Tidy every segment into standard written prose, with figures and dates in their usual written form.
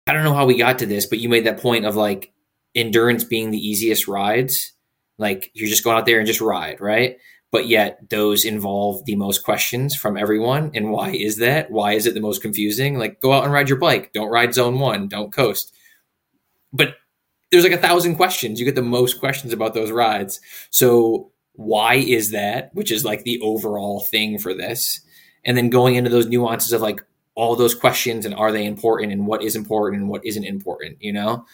I don't know how we got to this, but you made that point of like endurance being the easiest rides. Like you're just going out there and just ride, right? But yet those involve the most questions from everyone. And why is that? Why is it the most confusing? Like go out and ride your bike. Don't ride zone one. Don't coast. But there's like 1,000 questions. You get the most questions about those rides. So why is that? Which is like the overall thing for this. And then going into those nuances of like all those questions and are they important and what is important and what isn't important, you know?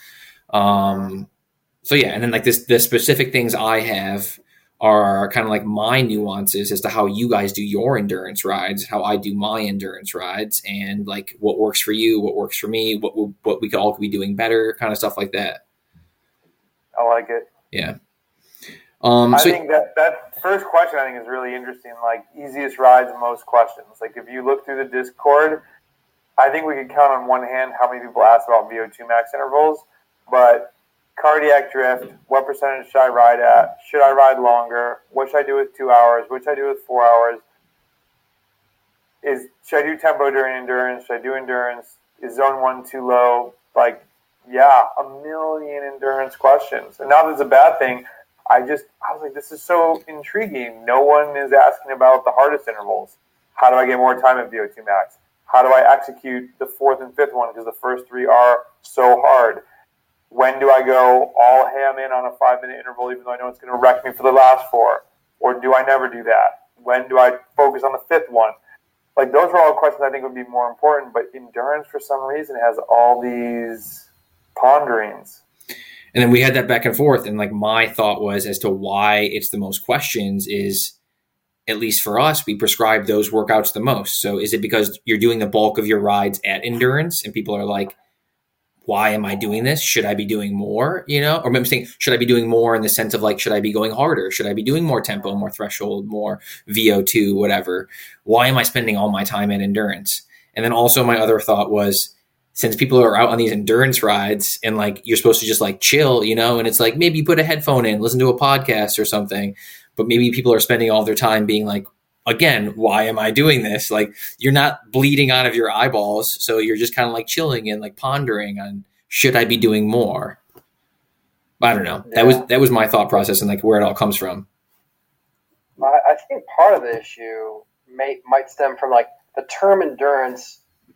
So yeah, and then like the specific things I have are kind of like my nuances as to how you guys do your endurance rides, how I do my endurance rides, and like what works for you, what works for me, what we could all be doing better, kind of stuff like that. I like it. Yeah. I think that first question I think is really interesting. Like easiest rides, most questions. Like if you look through the Discord, I think we could count on one hand how many people ask about VO2 max intervals, but cardiac drift, what percentage should I ride at? Should I ride longer? What should I do with 2 hours? What should I do with 4 hours? Should I do tempo during endurance? Should I do endurance? Is zone one too low? Like, yeah, a million endurance questions. And not that it's a bad thing. I was like, this is so intriguing. No one is asking about the hardest intervals. How do I get more time at VO2 max? How do I execute the fourth and fifth one? Because the first three are so hard. When do I go all ham in on a 5-minute interval, even though I know it's going to wreck me for the last four? Or do I never do that? When do I focus on the fifth one? Like, those are all questions I think would be more important, but endurance, for some reason, has all these ponderings. And then we had that back and forth. And like my thought was as to why it's the most questions is, at least for us, we prescribe those workouts the most. So is it because you're doing the bulk of your rides at endurance and people are like, why am I doing this? Should I be doing more? You know, or I'm saying, should I be doing more in the sense of like, should I be going harder? Should I be doing more tempo, more threshold, more VO2, whatever? Why am I spending all my time at endurance? And then also my other thought was, since people are out on these endurance rides and like you're supposed to just like chill, you know, and it's like maybe you put a headphone in, listen to a podcast or something, but maybe people are spending all their time being like, again, why am I doing this? Like you're not bleeding out of your eyeballs. So you're just kind of like chilling and like pondering on, should I be doing more? I don't know. That was my thought process and like where it all comes from. I think part of the issue might stem from like the term endurance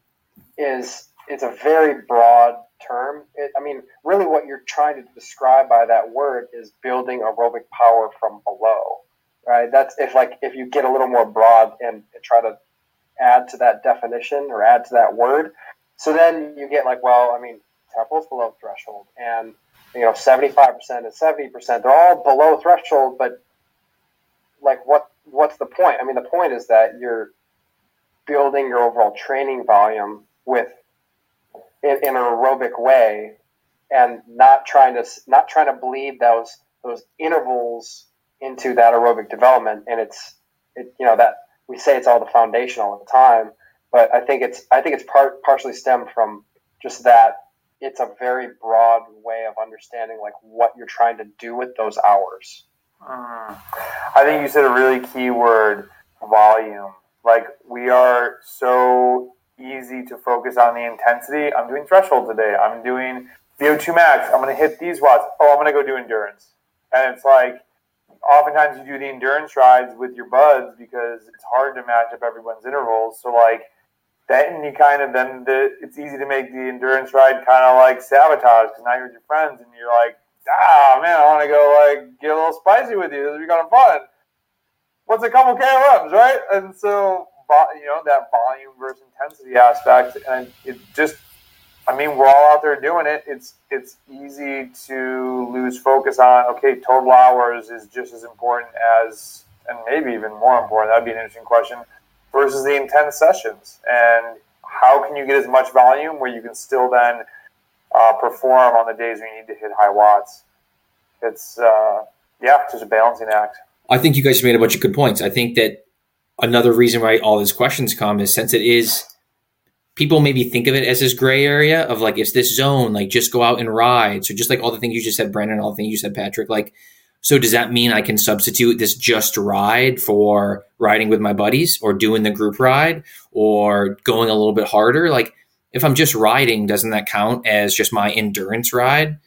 it's a very broad term. I mean, really what you're trying to describe by that word is building aerobic power from below, right? That's if you get a little more broad and try to add to that definition or add to that word. So then you get like, well, I mean, tempo's below threshold and, 75% and 70%, they're all below threshold, but like what's the point? I mean, the point is that you're building your overall training volume in an aerobic way, and not trying to bleed those intervals into that aerobic development. And that we say it's all the foundation all the time, but I think it's partially stemmed from just that it's a very broad way of understanding like what you're trying to do with those hours. I think you said a really key word, volume. Like we are so easy to focus on the intensity. I'm doing threshold today. I'm doing VO2 max. I'm going to hit these watts. Oh, I'm going to go do endurance. And it's like, oftentimes you do the endurance rides with your buds because it's hard to match up everyone's intervals. So like, then you it's easy to make the endurance ride kind of like sabotage because now you're with your friends and you're like, man, I want to go like get a little spicy with you. This will be kind of fun. What's a couple KOMs, right? And so, that volume versus intensity aspect, and we're all out there doing it. It's easy to lose focus on, okay, total hours is just as important as, and maybe even more important, that'd be an interesting question, versus the intense sessions. And how can you get as much volume where you can still then perform on the days where you need to hit high watts? It's just a balancing act. I think you guys made a bunch of good points. I think that another reason why all these questions come is since it is, people maybe think of it as this gray area of like, it's this zone, like just go out and ride. So just like all the things you just said, Brendan, all the things you said, Patrick, like, so does that mean I can substitute this just ride for riding with my buddies or doing the group ride or going a little bit harder? Like, if I'm just riding, doesn't that count as just my endurance ride?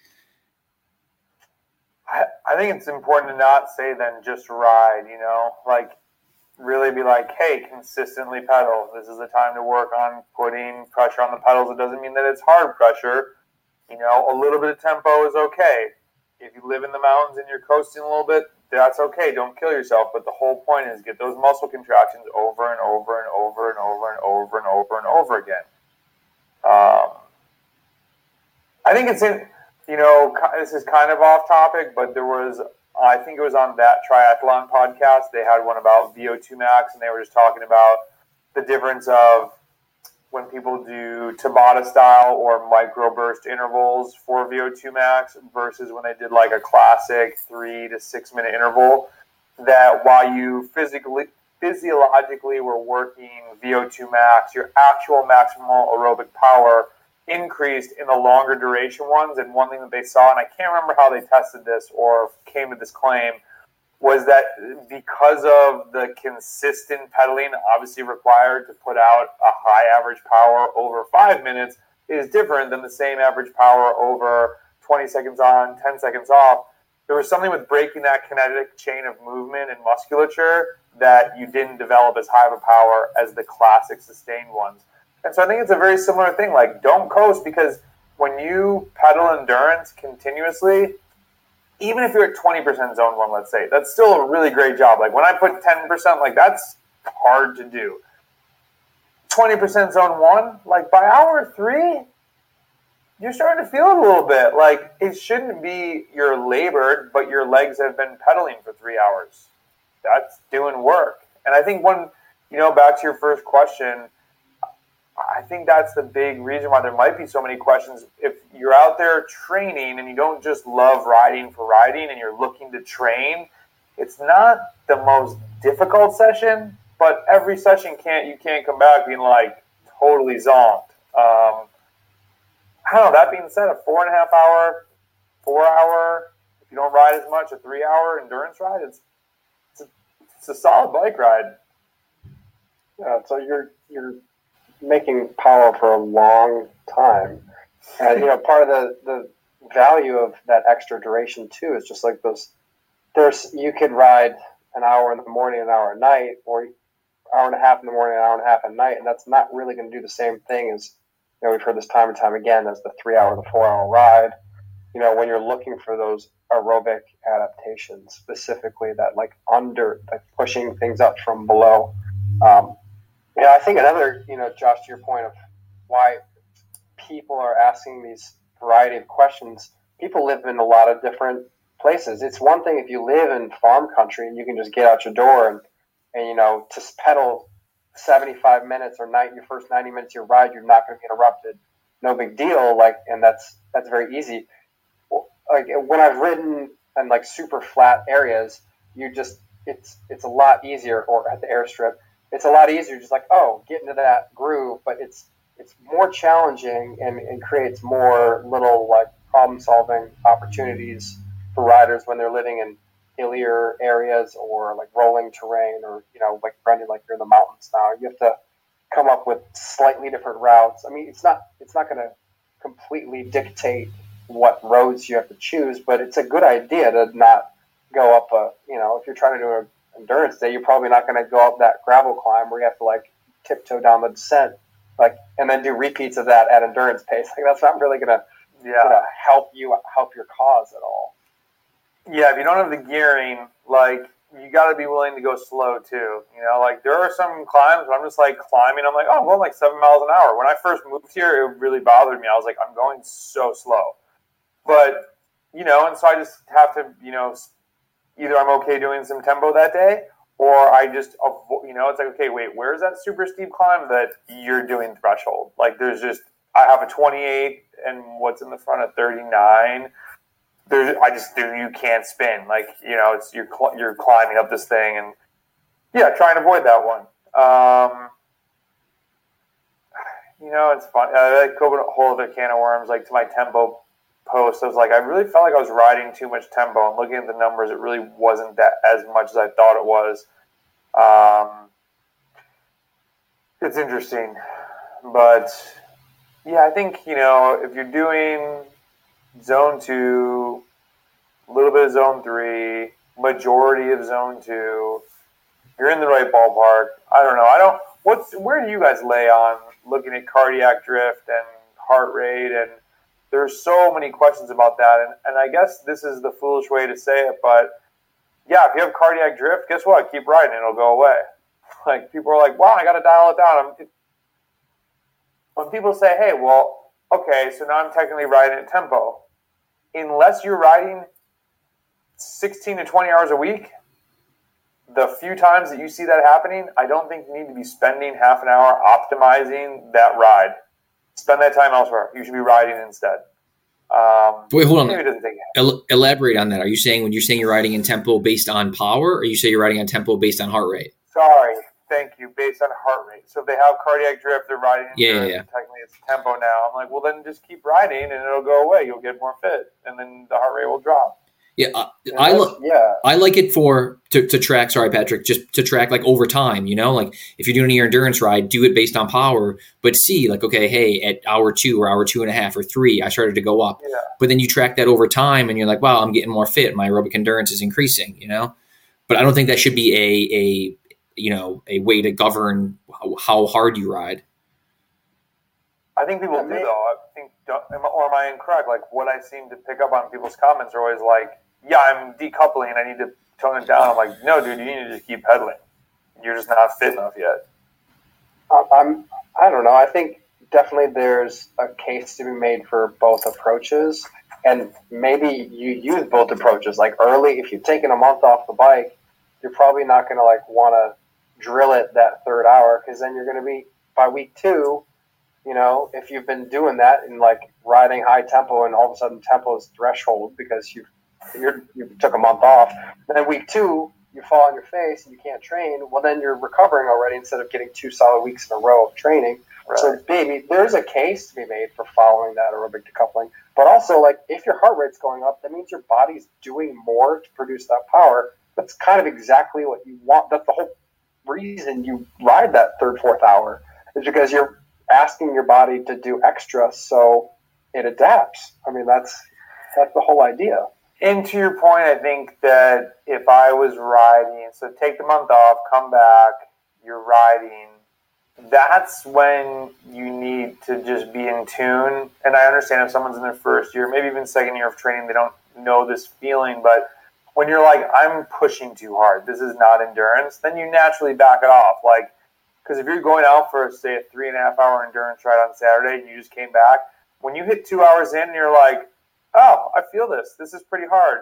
I think it's important to not say then just ride, like really be like, hey, consistently pedal. This is the time to work on putting pressure on the pedals. It doesn't mean that it's hard pressure. A little bit of tempo is okay. If you live in the mountains and you're coasting a little bit, that's okay. Don't kill yourself. But the whole point is get those muscle contractions over and over and over and over and over and over and over again. I think it's in, this is kind of off topic, but I think it was on that triathlon podcast. They had one about VO2 max, and they were just talking about the difference of when people do Tabata style or microburst intervals for VO2 max versus when they did like a classic 3 to 6 minute interval, that while you physiologically were working VO2 max, your actual maximal aerobic power increased in the longer duration ones. And one thing that they saw, and I can't remember how they tested this or came to this claim, was that because of the consistent pedaling obviously required to put out a high average power over 5 minutes is different than the same average power over 20 seconds on, 10 seconds off. There was something with breaking that kinetic chain of movement and musculature that you didn't develop as high of a power as the classic sustained ones. And so I think it's a very similar thing. Like, don't coast, because when you pedal endurance continuously, even if you're at 20% zone 1, let's say, that's still a really great job. Like, when I put 10%, like, that's hard to do. 20% zone 1, like, by hour 3, you're starting to feel it a little bit. Like, it shouldn't be you're labored, but your legs have been pedaling for 3 hours. That's doing work. And I think back to your first question, I think that's the big reason why there might be so many questions. If you're out there training and you don't just love riding for riding and you're looking to train, it's not the most difficult session, but every session you can't come back being like totally zonked. I don't know. That being said, a 4.5 hour, 4 hour, if you don't ride as much, a 3 hour endurance ride, it's a solid bike ride. Yeah, so you're making power for a long time. And, part of the value of that extra duration too is just like you could ride an hour in the morning, an hour at night, or an hour and a half in the morning, an hour and a half at night. And that's not really going to do the same thing as, we've heard this time and time again, as the 3 hour, the 4 hour ride. When you're looking for those aerobic adaptations, specifically that like pushing things up from below. I think another, Josh, to your point of why people are asking these variety of questions, people live in a lot of different places. It's one thing if you live in farm country and you can just get out your door and just pedal 75 minutes or your first 90 minutes of your ride, you're not going to get interrupted. No big deal. And that's very easy. Like when I've ridden in like super flat areas, it's a lot easier, or at the airstrip, it's a lot easier just like, get into that groove, but it's more challenging and creates more little like problem-solving opportunities for riders when they're living in hillier areas or like rolling terrain, or like Brendan, like you're in the mountains now. You have to come up with slightly different routes. I mean, it's not going to completely dictate what roads you have to choose, but it's a good idea to not go up if you're trying to do an endurance day, you're probably not going to go up that gravel climb where you have to like tiptoe down the descent, and then do repeats of that at endurance pace. Like, that's not really going to help your cause at all. Yeah, if you don't have the gearing, like, you got to be willing to go slow too. Like, there are some climbs where I'm just like climbing. I'm like, I'm going like 7 miles an hour. When I first moved here, it really bothered me. I was like, I'm going so slow. But, and so I just have to, either I'm okay doing some tempo that day, or I just, it's like, okay, wait, where's that super steep climb that you're doing threshold? Like, I have a 28 and what's in the front of 39. You can't spin. Like, it's you're climbing up this thing, and yeah, try and avoid that one. It's fun. I go a whole other can of worms, like to my tempo post. I was like, I really felt like I was riding too much tempo, and looking at the numbers, it really wasn't that as much as I thought it was. It's interesting, but Yeah, I think, if you're doing zone 2, a little bit of zone 3, majority of zone 2, you're in the right ballpark. I don't know. Where do you guys lay on looking at cardiac drift and heart rate? And there's so many questions about that. And I guess this is the foolish way to say it, but yeah, if you have cardiac drift, guess what? Keep riding, it'll go away. Like, people are like, wow, I got to dial it down. When people say, hey, well, okay, so now I'm technically riding at tempo. Unless you're riding 16 to 20 hours a week, the few times that you see that happening, I don't think you need to be spending half an hour optimizing that ride. Spend that time elsewhere. You should be riding instead. Wait, hold on. Maybe it doesn't take Elaborate on that. Are you saying when you're saying you're riding in tempo based on power, or you say you're riding on tempo based on heart rate? Sorry. Thank you. Based on heart rate. So if they have cardiac drift, they're riding. Yeah. Technically, it's tempo now. I'm like, well, then just keep riding, and it'll go away. You'll get more fit, and then the heart rate will drop. Yeah, I like it to track. Sorry, Patrick, just to track like over time. Like if you're doing your endurance ride, do it based on power, but see like, okay, hey, at hour 2 or hour 2.5 or 3, I started to go up. Yeah. But then you track that over time, and you're like, wow, I'm getting more fit. My aerobic endurance is increasing. But I don't think that should be a way to govern how hard you ride. I think people do, though. Or am I incorrect? Like, what I seem to pick up on people's comments are always like, yeah, I'm decoupling, I need to tone it down. I'm like, no, dude, you need to just keep pedaling. You're just not fit enough yet. I don't know. I think definitely there's a case to be made for both approaches, and maybe you use both approaches. Like early, if you've taken a month off the bike, you're probably not going to like want to drill it that third hour, because then you're going to be by week 2. If you've been doing that and like riding high tempo, and all of a sudden tempo is threshold because you took a month off, and then week 2 you fall on your face and you can't train. Well, then you're recovering already instead of getting 2 solid weeks in a row of training. Right. So maybe there's a case to be made for following that aerobic decoupling. But also, like, if your heart rate's going up, that means your body's doing more to produce that power. That's kind of exactly what you want. That's the whole reason you ride that third, fourth hour, is because you're asking your body to do extra so it adapts. I mean, that's the whole idea. And to your point, I think that if I was riding, so take the month off, come back, you're riding, that's when you need to just be in tune. And I understand if someone's in their first year, maybe even second year of training, they don't know this feeling. But when you're like, I'm pushing too hard, this is not endurance, then you naturally back it off. Like, because if you're going out for, say, a 3.5-hour endurance ride on Saturday and you just came back, when you hit 2 hours in and you're like, oh, I feel this. This is pretty hard.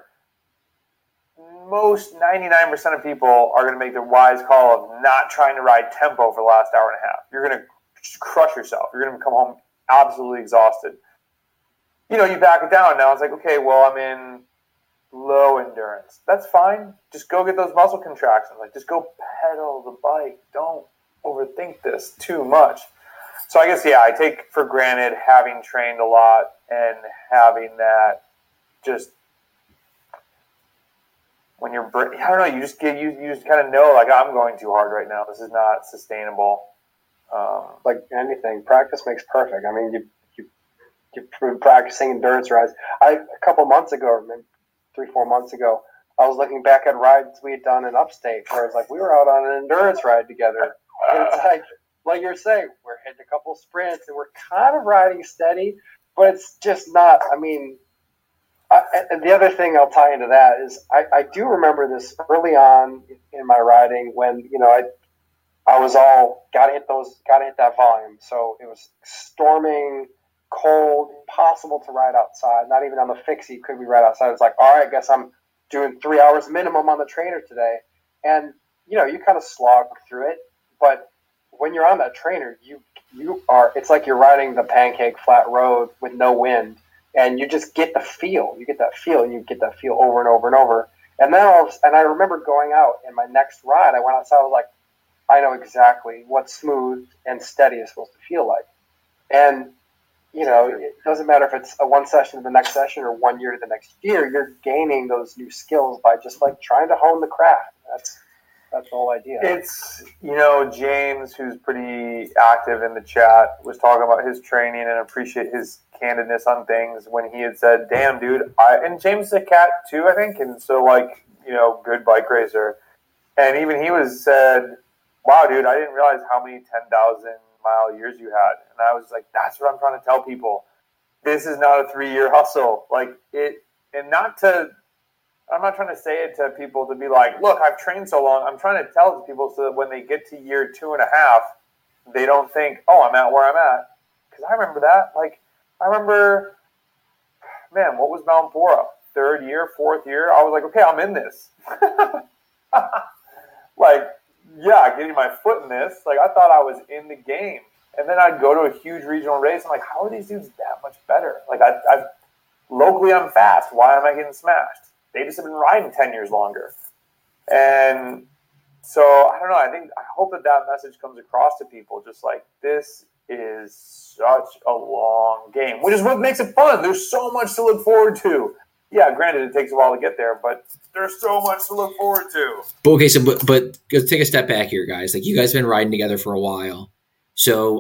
Most 99% of people are going to make the wise call of not trying to ride tempo for the last hour and a half. You're going to crush yourself. You're going to come home absolutely exhausted. You back it down. Now it's like, okay, well, I'm in low endurance. That's fine. Just go get those muscle contractions. Like, just go pedal the bike. Don't overthink this too much. So I guess, yeah, I take for granted having trained a lot and having that just when you're, I don't know, you just kind of know, like, I'm going too hard right now. This is not sustainable. Like anything, practice makes perfect. I mean, you've been practicing endurance rides. A couple months ago, maybe 3-4 months ago, I was looking back at rides we had done in upstate where it's like we were out on an endurance ride together. And it's like you're saying, we're hitting a couple sprints and we're kind of riding steady, but it's just not. I mean, and the other thing I'll tie into that is I do remember this early on in my riding when I was all gotta hit that volume. So it was storming, cold, impossible to ride outside. Not even on the fixie could we ride outside. It's like, all right, I guess I'm doing 3 hours minimum on the trainer today, and you kind of slog through it, but when you're on that trainer, you are, it's like you're riding the pancake flat road with no wind, and you just get the feel. You get that feel, and you get that feel over and over and over. And then I remember going out, and my next ride, I went outside, I was like, I know exactly what smooth and steady is supposed to feel like. And, it doesn't matter if it's a one session to the next session or 1 year to the next year, you're gaining those new skills by just like trying to hone the craft. That's That's the whole idea. It's, James, who's pretty active in the chat, was talking about his training and appreciate his candidness on things when he had said, damn, dude, and James is a cat too, I think, and so, good bike racer. And even he said, wow, dude, I didn't realize how many 10,000-mile years you had. And I was like, that's what I'm trying to tell people. This is not a 3-year hustle. I'm not trying to say it to people to be like, look, I've trained so long. I'm trying to tell it to people so that when they get to year 2.5, they don't think, oh, I'm at where I'm at. Because I remember that. Man, what was Mount Bora? 3rd year, 4th year? I was like, okay, I'm in this. Getting my foot in this. I thought I was in the game. And then I'd go to a huge regional race. I'm like, how are these dudes that much better? Locally, I'm fast. Why am I getting smashed? They just have been riding 10 years longer. And so, I don't know. I hope that message comes across to people. Just this is such a long game, which is what makes it fun. There's so much to look forward to. Yeah, granted, it takes a while to get there, but there's so much to look forward to. Okay, so but let's take a step back here, guys. You guys have been riding together for a while. So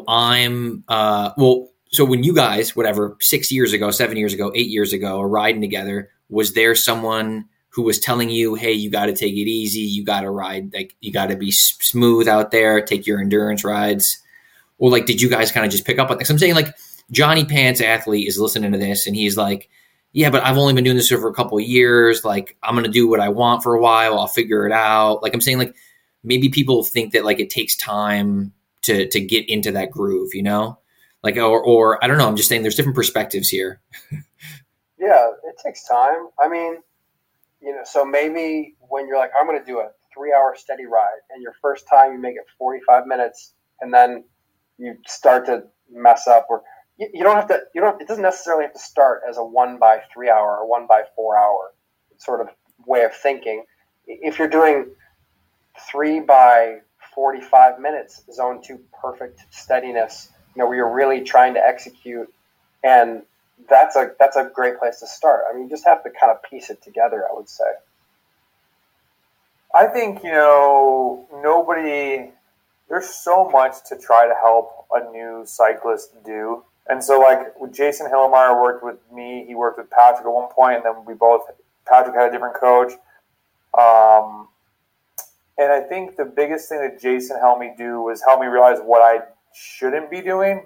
so when you guys, 6 years ago, 7 years ago, 8 years ago, are riding together, was there someone who was telling you, hey, you got to take it easy, you got to ride, you got to be smooth out there, take your endurance rides? Or did you guys kind of just pick up on this? I'm saying Johnny Pants athlete is listening to this and he's like, yeah, but I've only been doing this for a couple of years. I'm going to do what I want for a while. I'll figure it out. I'm saying maybe people think that it takes time to get into that groove, or I don't know. I'm just saying there's different perspectives here. Yeah, it takes time. I mean, so maybe when you're I'm going to do a 3-hour steady ride and your first time you make it 45 minutes and then you start to mess up or you don't have to, it doesn't necessarily have to start as a 1x3 hour or 1x4 hour sort of way of thinking. If you're doing 3x45 minutes, zone 2 perfect steadiness, where you're really trying to execute, and that's a great place to start. I mean, you just have to kind of piece it together, I would say. I think, there's so much to try to help a new cyclist do. And so, Jason Hillemeyer worked with me, he worked with Patrick at one point, and then Patrick had a different coach. And I think the biggest thing that Jason helped me do was help me realize what I shouldn't be doing.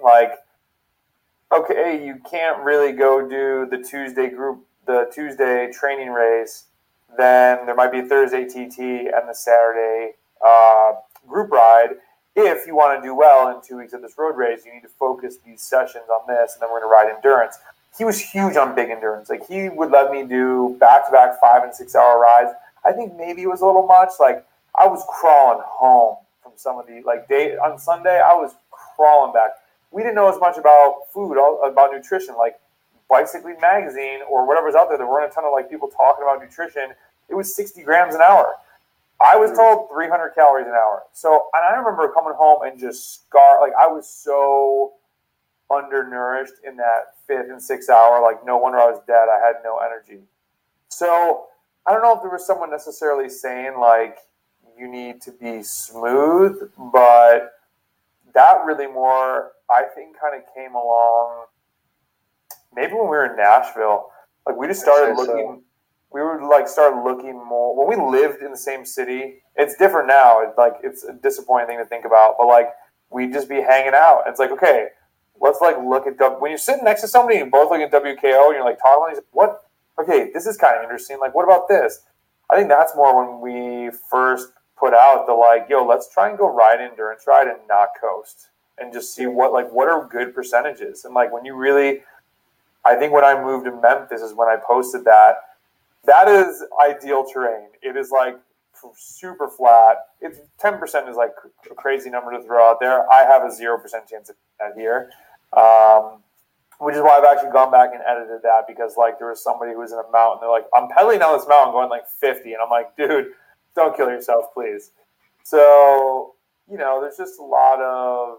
Okay, you can't really go do the Tuesday training race. Then there might be a Thursday TT and the Saturday group ride. If you want to do well in 2 weeks of this road race, you need to focus these sessions on this, and then we're going to ride endurance. He was huge on big endurance. He would let me do back-to-back 5 and 6 hour rides. I think maybe it was a little much. I was crawling home from some of the day on Sunday. I was crawling back. We didn't know as much about food, about nutrition, Bicycling Magazine or whatever's out there. There weren't a ton of people talking about nutrition. It was 60 grams an hour. I was told 300 calories an hour. So, and I remember coming home and just I was so undernourished in that 5th and 6th hour. No wonder I was dead. I had no energy. So I don't know if there was someone necessarily saying you need to be smooth, but that really more, I think, kind of came along maybe when we were in Nashville. We just started looking. We would start looking more when we lived in the same city. It's different now. It's a disappointing thing to think about, but we'd just be hanging out. It's okay, let's look at when you're sitting next to somebody and both looking at WKO and you're talking about these, what? Okay, this is kind of interesting. What about this? I think that's more when we first put out the yo, let's try and go ride endurance ride and not coast and just see what are good percentages. And when you really, I think when I moved to Memphis is when I posted that. That is ideal terrain. It is super flat. It's 10% is a crazy number to throw out there. I have a 0% chance of that here, which is why I've actually gone back and edited that because there was somebody who was in a mountain. They're I'm pedaling down this mountain going 50, and I'm dude, don't kill yourself, please. So there's just a lot of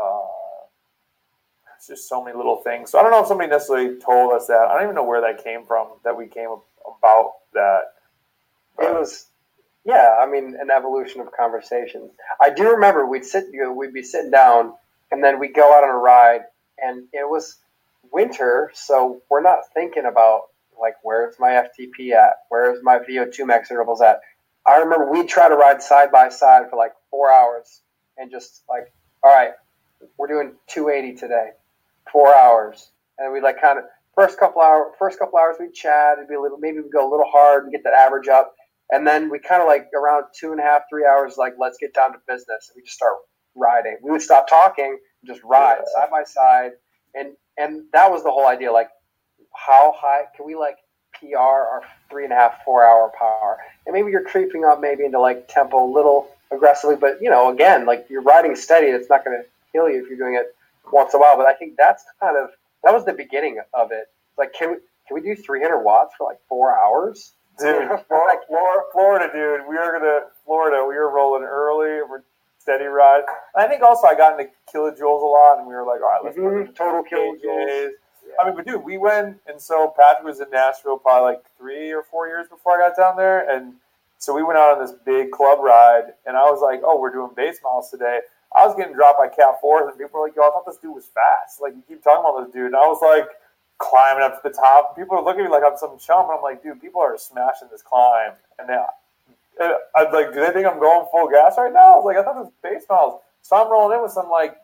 it's just so many little things. So I don't know if somebody necessarily told us that. I don't even know where that came from. That we came about that. It was Yeah, I mean, an evolution of conversations. I do remember we'd be sitting down, and then we'd go out on a ride, and it was winter, so we're not thinking about like where's my FTP at, where's my VO2 max intervals at. I remember we'd try to ride side by side for like 4 hours, and just like, all right, we're doing 280 today, 4 hours, and we like kind of first couple hours we'd chat, it'd be a little, maybe we'd go a little hard and get that average up, and then we kind of like around 2.5, 3 hours, like let's get down to business, and we just start riding. We would stop talking and just ride side by side, and that was the whole idea. Like, how high can we like PR our 3.5, 4 hour power, and maybe you're creeping up maybe into like tempo a little aggressively, but again, like you're riding steady. It's not going to kill you if you're doing it once in a while. But I think that was the beginning of it. Like, can we do 300 watts for like 4 hours? Dude, Florida, dude. Florida. We were rolling early. We're steady ride. And I think also I got into kilojoules a lot, and we were like, all right, let's put in total kilojoules. Yeah. I mean, but dude, we went, and so Patrick was in Nashville probably like 3 or 4 years before I got down there, and so we went out on this big club ride, and I was like, oh, we're doing base miles today. I was getting dropped by Cat 4s, and people were like, yo, I thought this dude was fast. Like, you keep talking about this dude. And I was like, climbing up to the top. People are looking at me like I'm some chump, and I'm like, dude, people are smashing this climb. And I'd like, do they think I'm going full gas right now? I was like, I thought this was base miles. So I'm rolling in with some like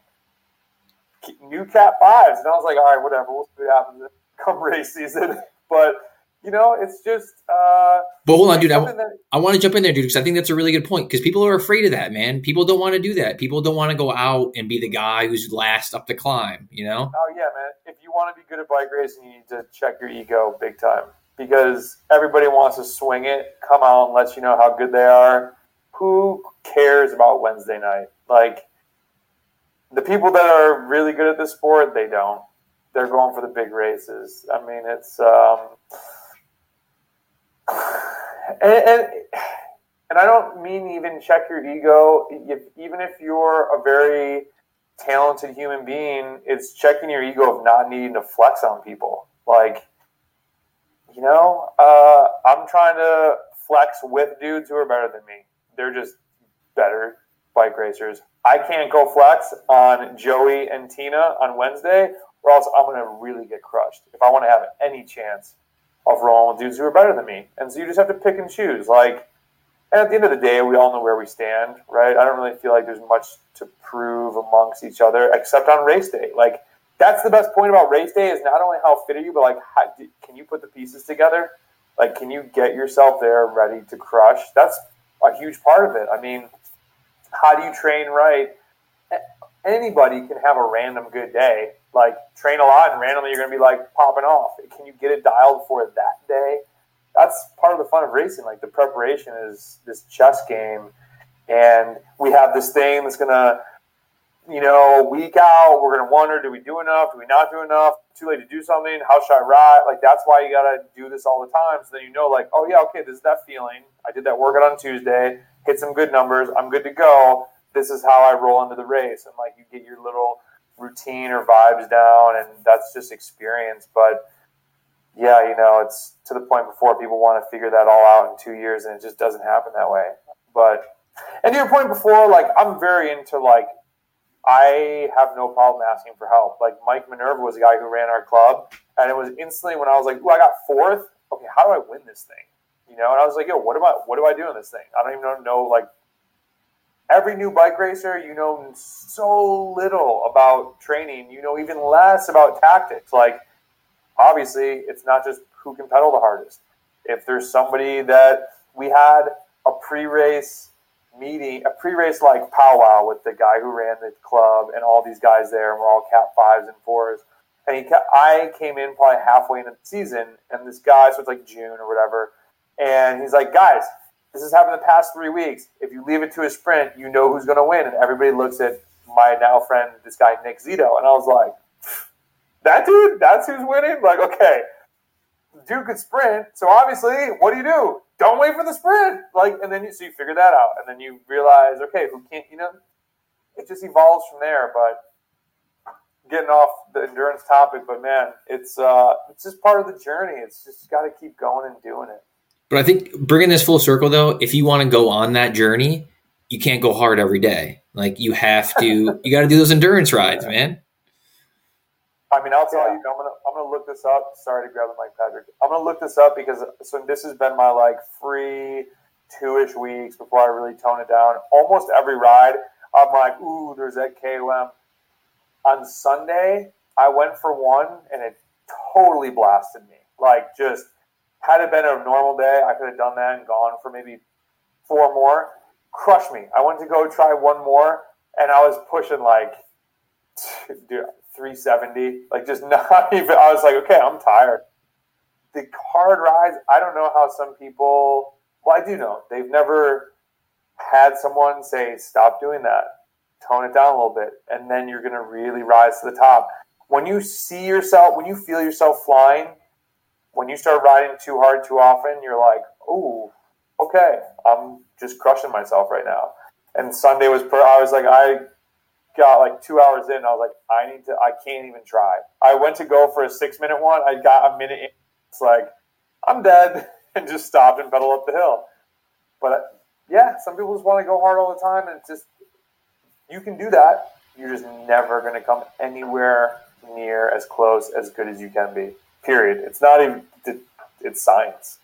new Cat 5s, and I was like, all right, whatever, we'll see what happens come race season. But it's just. But hold on, dude. I want to jump in there, dude, because I think that's a really good point. Because people are afraid of that, man. People don't want to do that. People don't want to go out and be the guy who's last up the climb. Oh yeah, man. If you want to be good at bike racing, you need to check your ego big time, because everybody wants to swing it, come out and let you know how good they are. Who cares about Wednesday night? Like, the people that are really good at this sport, they don't. They're going for the big races. I mean, it's and I don't mean even check your ego. Even if you're a very talented human being, it's checking your ego of not needing to flex on people. Like, I'm trying to flex with dudes who are better than me. They're just better bike racers. I can't go flex on Joey and Tina on Wednesday, or else I'm going to really get crushed if I want to have any chance of rolling with dudes who are better than me. And so you just have to pick and choose. Like, and at the end of the day, we all know where we stand, right? I don't really feel like there's much to prove amongst each other except on race day. Like, that's the best point about race day, is not only how fit are you, but like, can you put the pieces together? Like, can you get yourself there ready to crush? That's a huge part of it. I mean, how do you train right? Anybody can have a random good day. Like, train a lot and randomly you're going to be like popping off. Can you get it dialed for that day? That's part of the fun of racing. Like, the preparation is this chess game, and we have this thing that's going to, week out, we're going to wonder, do we do enough? Do we not do enough? Too late to do something? How should I ride? Like, that's why you got to do this all the time. So then like, oh yeah, okay, this is that feeling. I did that workout on Tuesday, hit some good numbers. I'm good to go. This is how I roll into the race. And like, you get your little routine or vibes down, and that's just experience. But yeah, it's to the point before people want to figure that all out in 2 years, and it just doesn't happen that way. But, and to your point before, like, I'm very into, like, I have no problem asking for help. Like, Mike Minerva was a guy who ran our club, and it was instantly when I was like, ooh, I got fourth. Okay, how do I win this thing? And I was like, yo, what do I do in this thing? I don't even know, like, every new bike racer, so little about training, even less about tactics. Like, obviously, it's not just who can pedal the hardest. If there's somebody that we had a pre-race meeting, a pre-race like powwow with the guy who ran the club and all these guys there, and we're all Cat 5s and 4s. And I came in probably halfway into the season, and this guy, so it's like June or whatever, and he's like, guys, this has happened the past 3 weeks. If you leave it to a sprint, you know who's going to win. And everybody looks at my now friend, this guy, Nick Zito. And I was like, that dude, that's who's winning? Like, okay, dude could sprint. So obviously, what do? Don't wait for the sprint. Like, and then you figure that out. And then you realize, okay, who can't, it just evolves from there. But getting off the endurance topic, but man, it's just part of the journey. It's just got to keep going and doing it. But I think bringing this full circle, though, if you want to go on that journey, you can't go hard every day. Like you have to, you got to do those endurance rides, man. I mean, I'll tell you, I'm gonna look this up. Sorry to grab the mic, Patrick. I'm gonna look this up because this has been my like free 2-ish weeks before I really tone it down. Almost every ride, I'm like, ooh, there's that KOM. On Sunday, I went for one and it totally blasted me. Like, just had it been a normal day, I could have done that and gone for maybe 4 more. Crushed me. I went to go try one more and I was pushing like, dude, 370, like just not even. I was like, okay, I'm tired. The hard rides, I don't know how some people. Well, I do know they've never had someone say, "Stop doing that, tone it down a little bit," and then you're gonna really rise to the top. When you see yourself, when you feel yourself flying, when you start riding too hard too often, you're like, "Ooh, okay, I'm just crushing myself right now." And Sunday was, I was like, I got like 2 hours in. I was like, I can't even try. I went to go for a 6-minute one. I got a minute in. It's like, I'm dead, and just stopped and pedaled up the hill. But yeah, some people just want to go hard all the time, and it's just, you can do that. You're just never going to come anywhere near as close, as good as you can be. Period. It's not even, it's science.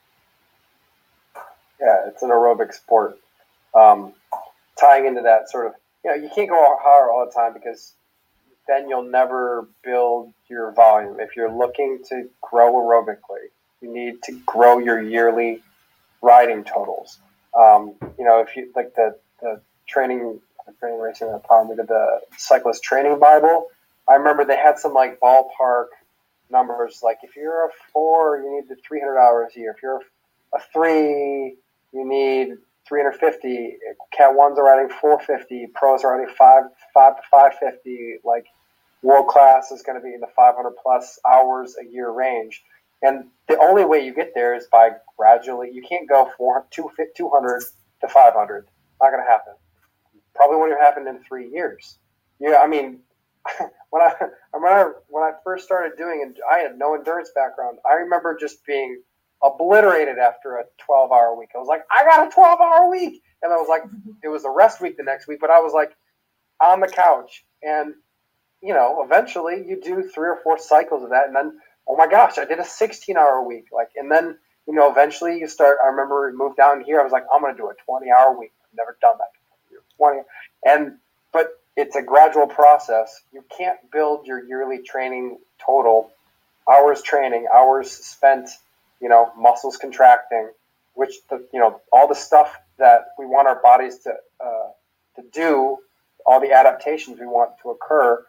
Yeah, it's an aerobic sport. Tying into that sort of, you can't go hard all the time because then you'll never build your volume. If you're looking to grow aerobically, you need to grow your yearly riding totals. If you like the training racing at the time, we did the cyclist training Bible. I remember they had some like ballpark numbers. Like if you're a 4, you need the 300 hours a year. If you're a 3, you need 350. Cat 1s are riding 450. Pros are riding 5 to 550. Like world class is going to be in the 500 plus hours a year range. And the only way you get there is by gradually. You can't go 200 to 500. Not going to happen. Probably won't even happen in 3 years. Yeah, I mean, when I first started doing it, I had no endurance background. I remember just being obliterated after a 12-hour week. I was like, I got a 12-hour week. And I was like, it was a rest week the next week, but I was like on the couch. And, eventually you do 3 or 4 cycles of that. And then, oh my gosh, I did a 16-hour week. And then, eventually you start, I remember we moved down here. I was like, I'm going to do a 20-hour week. I've never done that before. But it's a gradual process. You can't build your yearly training total, hours training, hours spent, muscles contracting, which all the stuff that we want our bodies to do, all the adaptations we want to occur,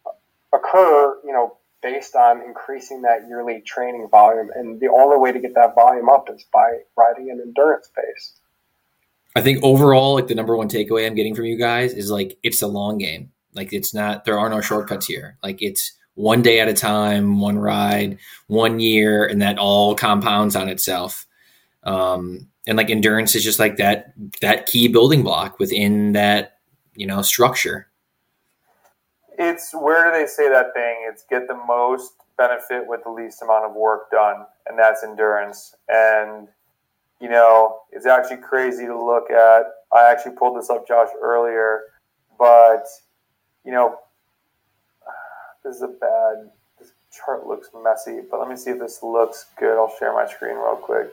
based on increasing that yearly training volume. And the only way to get that volume up is by riding an endurance pace. I think overall, like the number one takeaway I'm getting from you guys is like, it's a long game. Like it's not, there are no shortcuts here. Like it's one day at a time, one ride, 1 year, and that all compounds on itself. And like endurance is just like that key building block within that, structure. It's, where do they say that thing? It's get the most benefit with the least amount of work done. And that's endurance. And, it's actually crazy to look at. I actually pulled this up, Josh, earlier, but, this chart looks messy, but let me see if this looks good. I'll share my screen real quick.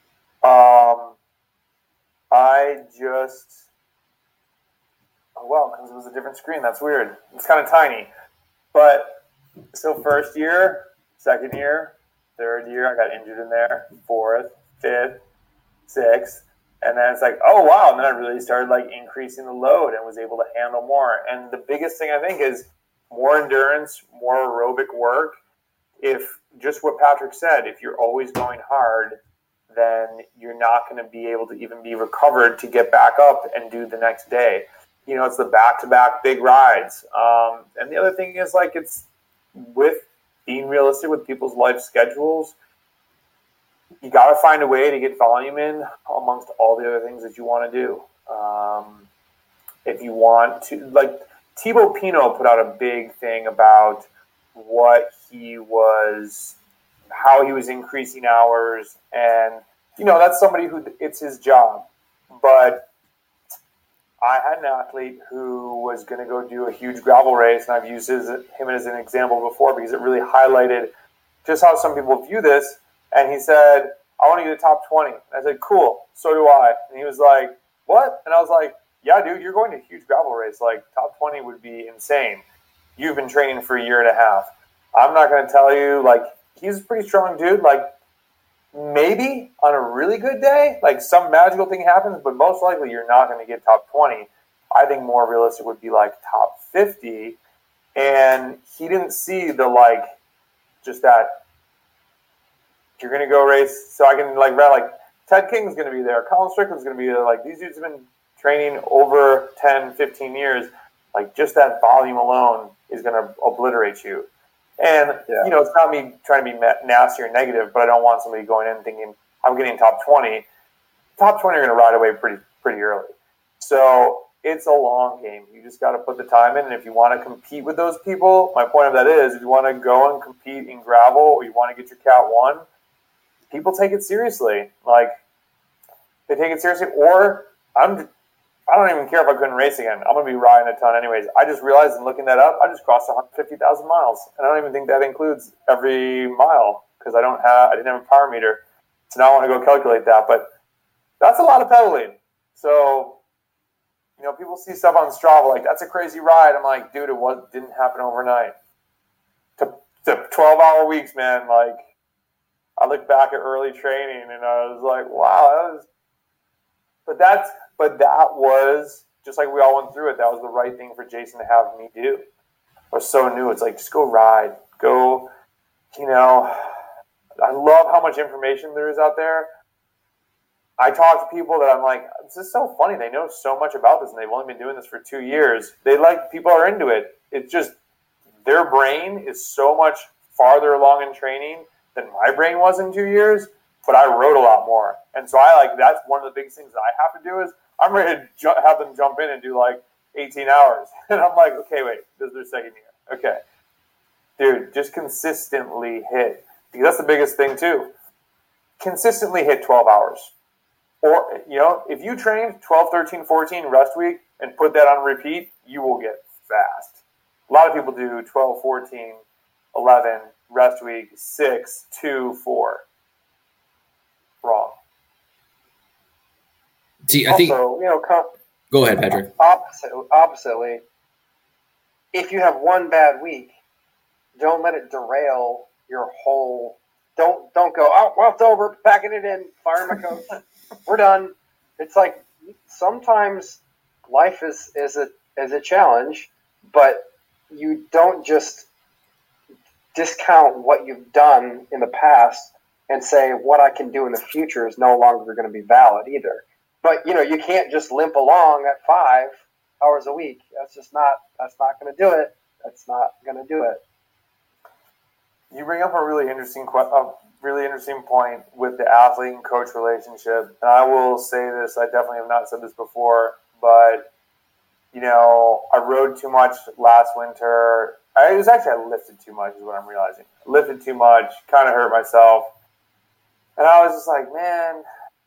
Because it was a different screen. That's weird. It's kind of tiny. But, so first year, second year, third year, I got injured in there, 4th, 5th, 6th, and then it's like, oh, wow. And then I really started, increasing the load and was able to handle more. And the biggest thing, I think, is more endurance, more aerobic work. If, just what Patrick said, if you're always going hard, then you're not going to be able to even be recovered to get back up and do the next day. It's the back-to-back big rides. And the other thing is, it's with being realistic with people's life schedules, you got to find a way to get volume in amongst all the other things that you want to do. If you want to, Thibaut Pinot put out a big thing about how he was increasing hours, and that's somebody who it's his job. But I had an athlete who was going to go do a huge gravel race, and I've used him as an example before because it really highlighted just how some people view this. And he said, I want to get a top 20. And I said, cool, so do I. And he was like, what? And I was like, yeah, dude, you're going to a huge gravel race. Like, top 20 would be insane. You've been training for a year and a half. I'm not going to tell you, like, he's a pretty strong dude. Like, maybe on a really good day, like some magical thing happens, but most likely you're not going to get top 20. I think more realistic would be like top 50. And he didn't see the, like, just that you're going to go race. So I can, like, Ted King's going to be there. Colin Strickland's going to be there. Like, these dudes have been training over 10, 15 years. Like, just that volume alone is going to obliterate you. And, it's not me trying to be nasty or negative, but I don't want somebody going in thinking, I'm getting top 20. Top 20 are going to ride away pretty early. So it's a long game. You just got to put the time in. And if you want to compete with those people, my point of that is, if you want to go and compete in gravel or you want to get your Cat 1, people take it seriously. Like, they take it seriously. Or I don't even care if I couldn't race again. I'm going to be riding a ton anyways. I just realized in looking that up, I just crossed 150,000 miles. And I don't even think that includes every mile because I didn't have a power meter. So now I want to go calculate that. But that's a lot of pedaling. So, people see stuff on Strava like, that's a crazy ride. I'm like, dude, it didn't happen overnight. To 12-hour weeks, man. Like, I look back at early training and I was like, wow, But that was, just like we all went through it, that was the right thing for Jason to have me do. I was so new. It's like, just go ride. Go, I love how much information there is out there. I talk to people that I'm like, this is so funny. They know so much about this, and they've only been doing this for 2 years. People are into it. It's just, their brain is so much farther along in training than my brain was in 2 years, but I rode a lot more. And so that's one of the biggest things that I have to do is I'm ready to have them jump in and do like 18 hours. And I'm like, okay, wait, this is their second year. Okay. Dude, just consistently hit. Because that's the biggest thing too. Consistently hit 12 hours. Or, if you train 12, 13, 14 rest week and put that on repeat, you will get fast. A lot of people do 12, 14, 11, rest week, 6, 2, 4. Wrong. See, I think. Go ahead, Patrick. Oppositely, if you have one bad week, don't let it derail your whole. Don't go. Oh, well, it's over. Packing it in. Fire my coach. We're done. It's like sometimes life is a challenge, but you don't just discount what you've done in the past and say what I can do in the future is no longer going to be valid either. But, you can't just limp along at 5 hours a week. That's not going to do it. That's not going to do it. You bring up a really interesting point with the athlete and coach relationship. And I will say this, I definitely have not said this before, but, I rode too much last winter. I lifted too much is what I'm realizing. Lifted too much, kind of hurt myself. And I was just like, man,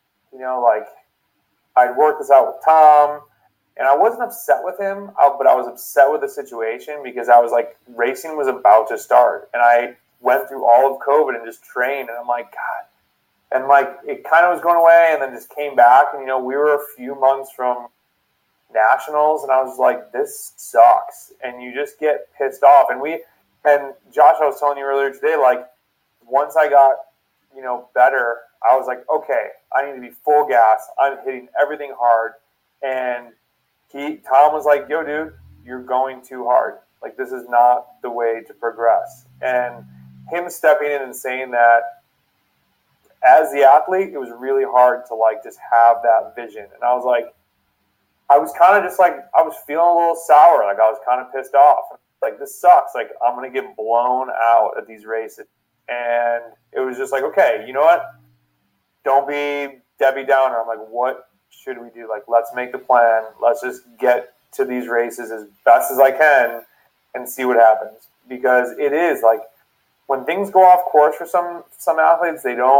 I'd worked this out with Tom, and I wasn't upset with him, but I was upset with the situation because I was like, racing was about to start. And I went through all of COVID and just trained, and I'm like, God. And like, it kind of was going away and then just came back. And, we were a few months from nationals, and I was like, this sucks. And you just get pissed off. And Josh, I was telling you earlier today, like, once I got, better, I was like, okay, I need to be full gas. I'm hitting everything hard. And Tom was like, yo, dude, you're going too hard. Like, this is not the way to progress. And him stepping in and saying that as the athlete, it was really hard to like just have that vision. And I was like, I was kind of just like, I was feeling a little sour. Like, I was kind of pissed off. Like, this sucks. Like, I'm going to get blown out at these races. And it was just like, okay, you know what? Don't be Debbie Downer. I'm like, what should we do? Like, let's make the plan. Let's just get to these races as best as I can and see what happens. Because it is like, when things go off course for some athletes, they don't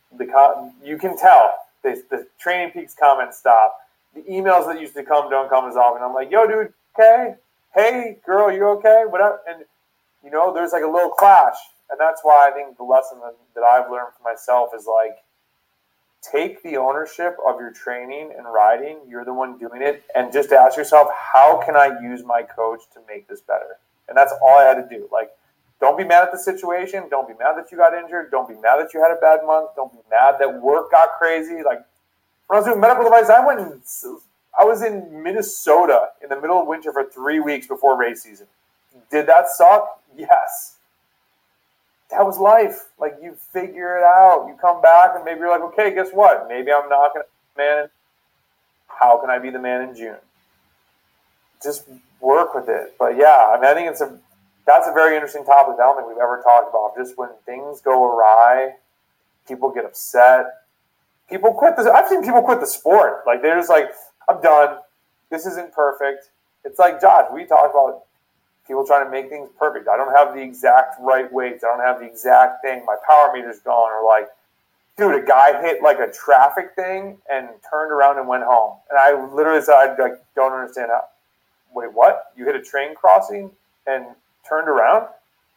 you can tell the Training Peaks comments stop. The emails that used to come don't come as often. I'm like, yo, dude, okay? Hey, girl, you okay? What up? And, there's like a little clash. And that's why I think the lesson that I've learned for myself is like, take the ownership of your training and riding. You're the one doing it. And just ask yourself, how can I use my coach to make this better? And that's all I had to do. Like, don't be mad at the situation. Don't be mad that you got injured. Don't be mad that you had a bad month. Don't be mad that work got crazy. Like, when I was doing medical device, I was in Minnesota in the middle of winter for 3 weeks before race season. Did that suck? Yes. That was life. Like, you figure it out. You come back and maybe you're like, okay, guess what? Maybe I'm not going to be the man. How can I be the man in June? Just work with it. But yeah, I think that's a very interesting topic that I don't think we've ever talked about. Just when things go awry, people get upset. People quit I've seen people quit the sport. Like, they're just like, I'm done. This isn't perfect. It's like, Josh, we talk about people trying to make things perfect. I don't have the exact right weights. I don't have the exact thing. My power meter's gone. Or like, dude, a guy hit like a traffic thing and turned around and went home. And I literally said, I don't understand how. Wait, what? You hit a train crossing and turned around?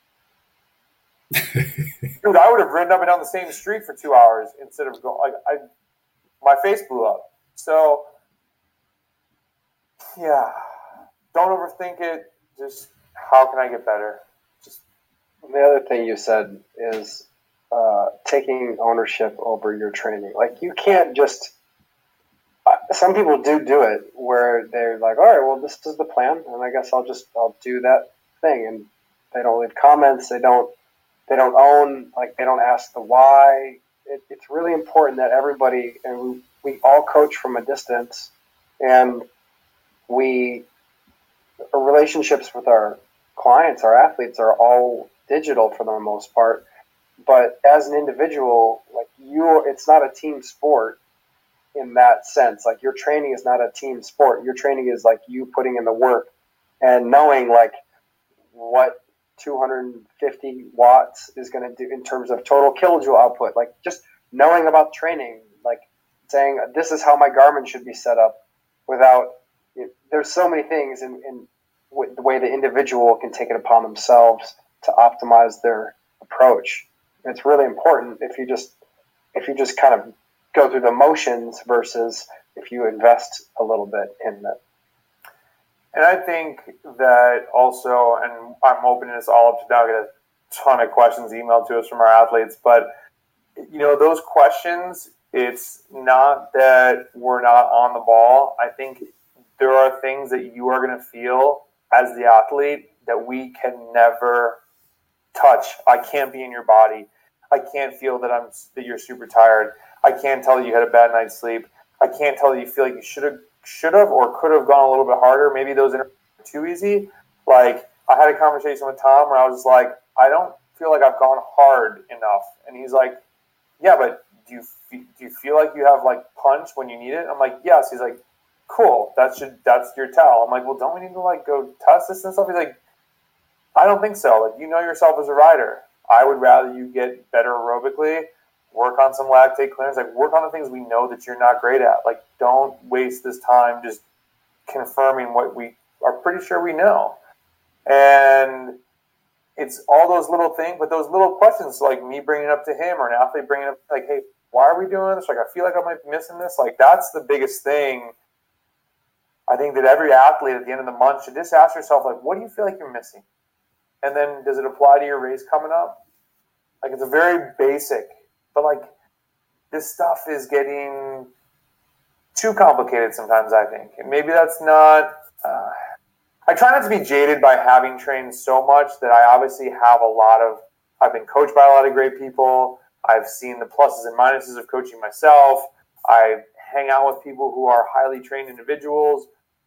Dude, I would have ridden up and down the same street for 2 hours instead of going. My face blew up. So, yeah, don't overthink it. Just, how can I get better? Just the other thing you said is taking ownership over your training. Like, you can't just. Some people do it where they're like, all right, well, this is the plan, and I guess I'll do that thing, and they don't leave comments. They don't own, like, they don't ask the why. It's really important that everybody, and we all coach from a distance, and our relationships with our clients, our athletes, are all digital for the most part. But as an individual, like, it's not a team sport in that sense. Like, your training is not a team sport. Your training is like you putting in the work and knowing like what 250 watts is going to do in terms of total kilojoule output. Like, just knowing about training, like saying this is how my Garmin should be set up. There's so many things in the way the individual can take it upon themselves to optimize their approach. It's really important if you just kind of go through the motions versus if you invest a little bit in it. And I think that also, and I'm opening this all up to now, get a ton of questions emailed to us from our athletes, but those questions, it's not that we're not on the ball. I think there are things that you are going to feel as the athlete that we can never touch. I can't be in your body. I can't feel that you're super tired. I can't tell you had a bad night's sleep. I can't tell you feel like you should have or could have gone a little bit harder. Maybe those interviews were too easy. Like, I had a conversation with Tom where I was like, I don't feel like I've gone hard enough. And he's like, yeah, but do you feel like you have like punch when you need it? I'm like, yes. He's like, cool. That's your tell. I'm like, well, don't we need to like go test this and stuff? He's like, I don't think so. Like, you know yourself as a rider. I would rather you get better aerobically, work on some lactate clearance, like work on the things we know that you're not great at. Like, don't waste this time just confirming what we are pretty sure we know. And it's all those little things, but those little questions, like me bringing it up to him or an athlete bringing it up, like, hey, why are we doing this? Like, I feel like I might be missing this. Like, that's the biggest thing. I think that every athlete at the end of the month should just ask yourself, like, what do you feel like you're missing? And then does it apply to your race coming up? Like, it's a very basic, but like, this stuff is getting too complicated sometimes, I think. And maybe that's not, I try not to be jaded by having trained so much that I obviously have I've been coached by a lot of great people. I've seen the pluses and minuses of coaching myself. I hang out with people who are highly trained individuals.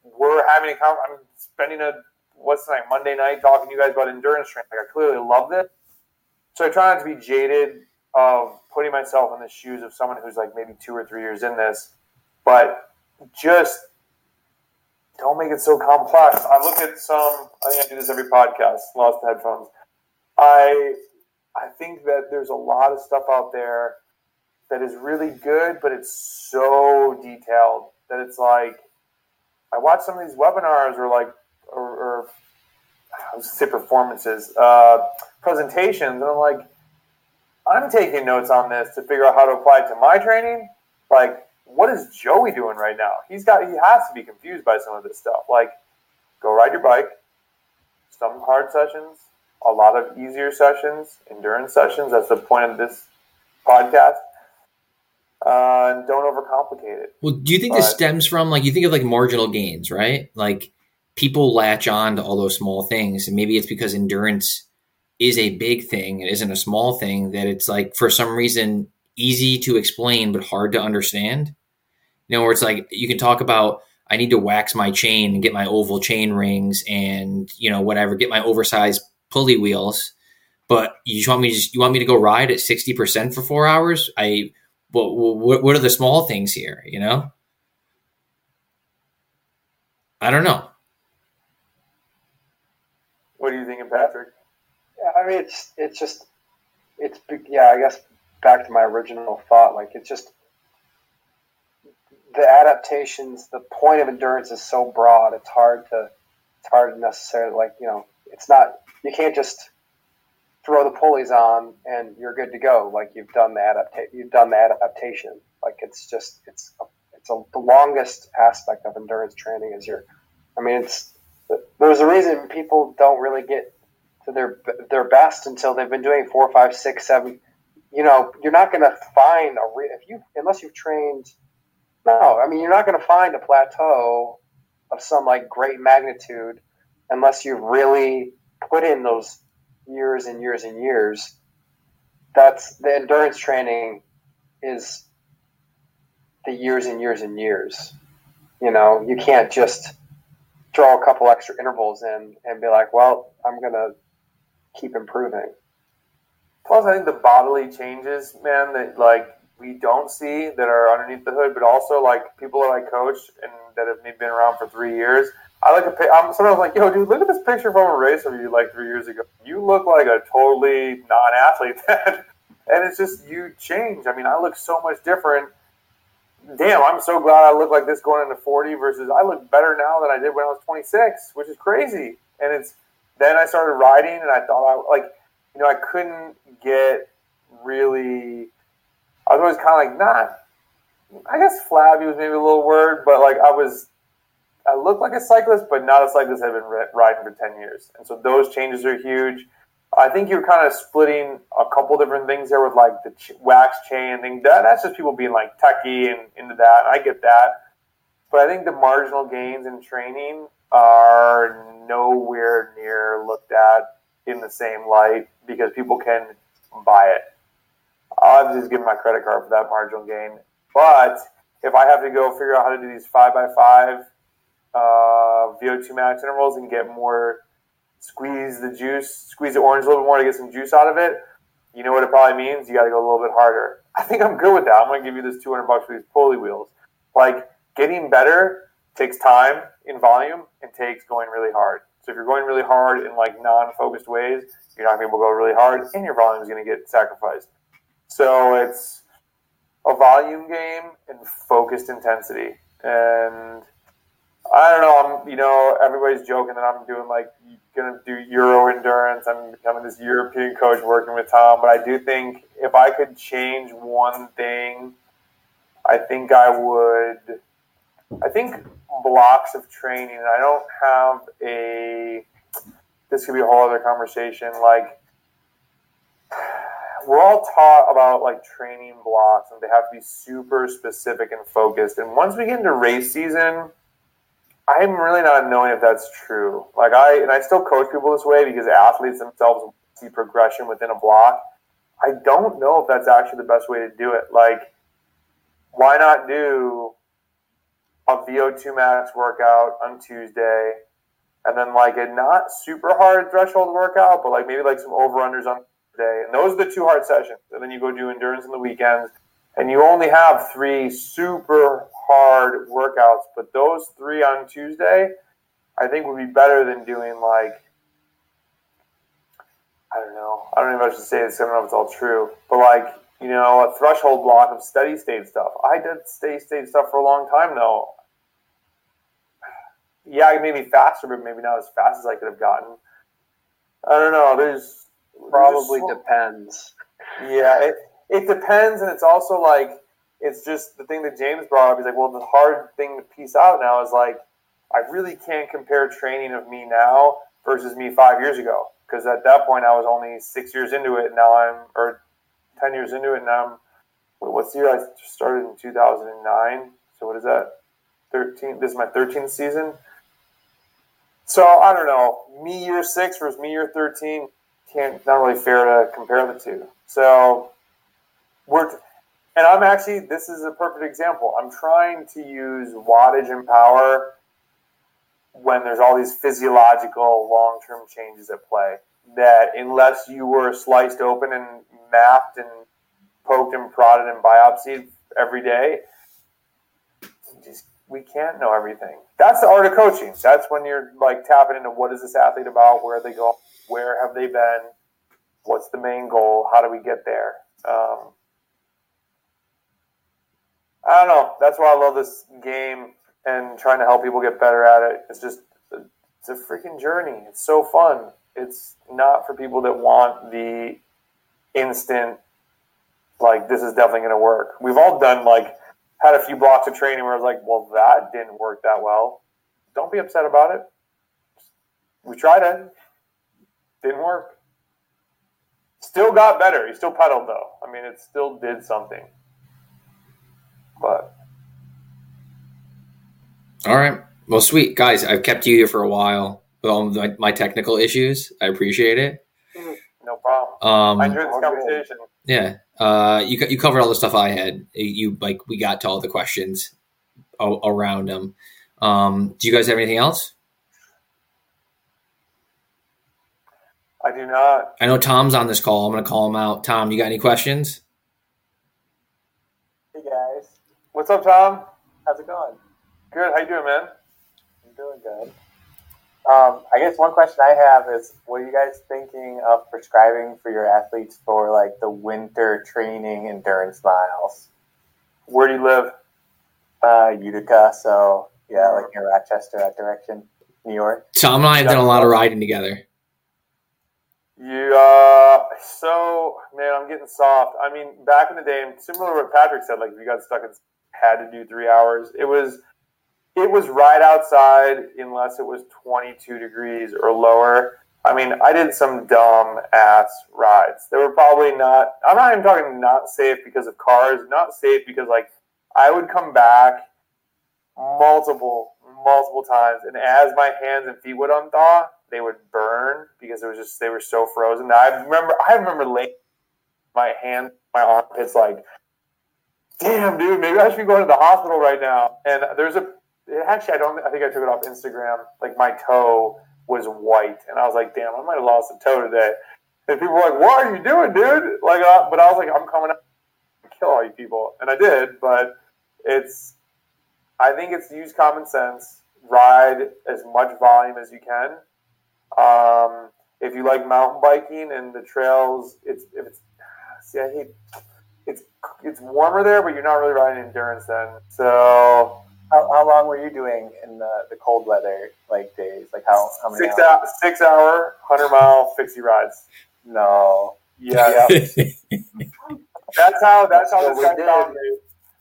I'm spending Monday night talking to you guys about endurance training. Like, I clearly love it. So I try not to be jaded of putting myself in the shoes of someone who's like maybe 2 or 3 years in this, but just don't make it so complex. I look at I think I do this every podcast, lost the headphones. I think that there's a lot of stuff out there that is really good, but it's so detailed that it's like, I watch some of these webinars or I was say performances, presentations, and I'm like, I'm taking notes on this to figure out how to apply it to my training. Like, what is Joey doing right now? He has to be confused by some of this stuff. Like, go ride your bike, some hard sessions, a lot of easier sessions, endurance sessions. That's the point of this podcast. And don't overcomplicate it. Well, do you think this stems from, like, you think of like marginal gains, right? Like, people latch on to all those small things, and maybe it's because endurance is a big thing, it isn't a small thing, that it's like, for some reason, easy to explain but hard to understand. You know, where it's like, you can talk about, I need to wax my chain and get my oval chain rings and, you know, whatever, get my oversized pulley wheels, but you want me to go ride at 60% for 4 hours? What are the small things here? You know, I don't know. What are you thinking, Patrick? I mean, I guess back to my original thought, like, it's just the adaptations. The point of endurance is so broad. It's hard to necessarily, like, you know, it's not, you can't just throw the pulleys on and you're good to go. Like, you've done the adaptation. Like, it's the longest aspect of endurance training is there's a reason people don't really get to their best until they've been doing 4, 5, 6, 7. You know, you're not going to find unless you've trained. No, I mean, you're not going to find a plateau of some, like, great magnitude unless you've really put in those years and years and years. That's the endurance training, is the years and years and years. You know, you can't just throw a couple extra intervals in and be like, well, I'm going to keep improving. Plus, I think the bodily changes, man, that, like, we don't see that are underneath the hood, but also, like, people that I coach and that have been around for 3 years, I'm sometimes like, yo, dude, look at this picture from a race of you like 3 years ago. You look like a totally non-athlete then. And it's just, you change. I mean, I look so much different. Damn, I'm so glad I look like this going into 40 versus I look better now than I did when I was 26, which is crazy. And then I started riding and I thought I couldn't get really, I was always kind of like, I guess flabby was maybe a little word, but like I looked like a cyclist, but not a cyclist that had been riding for 10 years. And so those changes are huge. I think you're kind of splitting a couple different things there with, like, the wax chain thing. That's just people being, like, techie and into that. I get that. But I think the marginal gains in training are nowhere near looked at in the same light because people can buy it. I'll have to just give my credit card for that marginal gain. But if I have to go figure out how to do these 5x5 VO2 max intervals and get more, squeeze the orange a little bit more to get some juice out of it, you know what it probably means? You got to go a little bit harder. I think I'm good with that. I'm going to give you this $200 for these pulley wheels. Like, getting better takes time in volume and takes going really hard. So if you're going really hard in, like, non-focused ways, you're not going to be able to go really hard and your volume is going to get sacrificed. So it's a volume game and focused intensity. And I don't know, everybody's joking that I'm doing, like, going to do Euro endurance. I'm becoming this European coach working with Tom. But I do think if I could change one thing, I think I would. I think blocks of training, and I don't have this could be a whole other conversation. Like, we're all taught about, like, training blocks, and they have to be super specific and focused. And once we get into race season, I'm really not knowing if that's true. Like, I still coach people this way because athletes themselves see progression within a block. I don't know if that's actually the best way to do it. Like, why not do a VO2 max workout on Tuesday and then, like, a not super hard threshold workout, but, like, maybe, like, some over-unders on Thursday. And those are the 2 hard sessions. And then you go do endurance on the weekends. And you only have 3 super hard workouts, but those 3 on Tuesday, I think would be better than doing, like, I don't know if I should say this, I don't know if it's all true, but, like, a threshold block of steady state stuff. I did steady state stuff for a long time, though. Yeah, it made me faster, but maybe not as fast as I could have gotten. I don't know. There's Probably depends. Yeah, it depends, and it's also like, it's just the thing that James brought up. He's like, well, the hard thing to piece out now is like, I really can't compare training of me now versus me 5 years ago, because at that point I was only 6 years into it. Or 10 years into it, and now what's the year? I started in 2009. So what is that? 13. This is my 13th season. So I don't know. Me year 6 versus me year 13. Not really fair to compare the two. So this is a perfect example. I'm trying to use wattage and power when there's all these physiological long-term changes at play, that unless you were sliced open and mapped and poked and prodded and biopsied every day, we can't know everything. That's the art of coaching. That's when you're like tapping into what is this athlete about, where are they going, where have they been, what's the main goal, how do we get there. I don't know. That's why I love this game and trying to help people get better at it. It's a freaking journey. It's so fun. It's not for people that want the instant, like, this is definitely going to work. We've all had a few blocks of training where I was like, well, that didn't work that well. Don't be upset about it. We tried it. Didn't work. Still got better. He still pedaled, though. I mean, it still did something. But all right. Well, sweet. Guys, I've kept you here for a while with all my technical issues. I appreciate it. No problem. I enjoyed this conversation. Yeah. You covered all the stuff I had. We got to all the questions around them. Do you guys have anything else? I do not. I know Tom's on this call. I'm going to call him out. Tom, you got any questions? Hey, guys. What's up, Tom? How's it going? Good. How you doing, man? I'm doing good. I guess one question I have is, what are you guys thinking of prescribing for your athletes for like the winter training endurance miles? Where do you live? Utica. So yeah, like near Rochester, that direction, New York. Tom and I have done a lot of riding together. So man, I'm getting soft. I mean, back in the day, and similar to what Patrick said, like if you got stuck and had to do 3 hours, it was right outside unless it was 22 degrees or lower. I mean, I did some dumb ass rides. They were probably not, I'm not even talking not safe because of cars, not safe because like I would come back multiple times, and as my hands and feet would unthaw, they would burn because they were so frozen. Now, I remember laying my hand, my armpits, like, damn, dude, maybe I should be going to the hospital right now. And I think I took it off Instagram. Like, my toe was white, and I was like, damn, I might have lost a toe today. And people were like, what are you doing, dude? Like, but I was like, I'm coming out to kill all you people. And I did, but I think it's use common sense, ride as much volume as you can. If you like mountain biking and the trails, it's warmer there, but you're not really riding endurance then. So how long were you doing in the cold weather, like days? Like how many 6 hours? 6 hour, 100-mile fixie rides. No. Yeah. That's how this guy found me.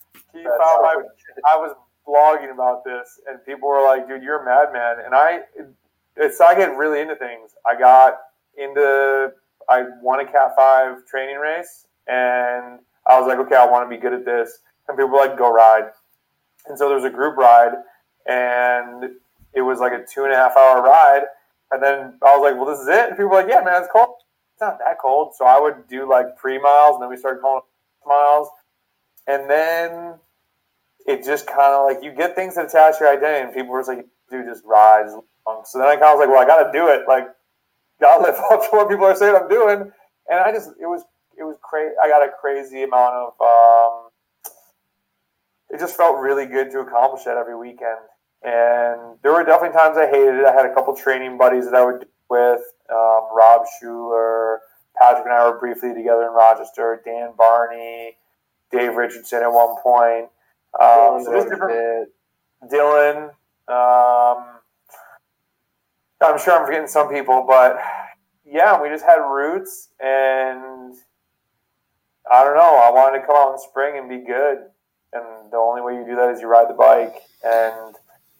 I was blogging about this, and people were like, dude, you're a madman. And I get really into things. I won a Cat 5 training race, and I was like, okay, I want to be good at this. And people were like, go ride. And so there was a group ride, and it was like a 2.5 hour ride. And then I was like, well, this is it? And people were like, yeah, man, it's cold. It's not that cold. So I would do like pre-miles, and then we started calling it miles. And then it just kind of like, you get things that attach your identity, and people were like, dude, just ride. So then I kind of was like, well, I got to do it. Like, got to live up to what people are saying I'm doing. And it was crazy. I got a crazy amount of, it just felt really good to accomplish that every weekend. And there were definitely times I hated it. I had a couple training buddies that I would do with, Rob Schuler, Patrick and I were briefly together in Rochester. Dan Barney, Dave Richardson at one point. So there's different. Dylan. I'm sure I'm forgetting some people, but yeah, we just had roots, and I don't know. I wanted to come out in spring and be good, and the only way you do that is you ride the bike. And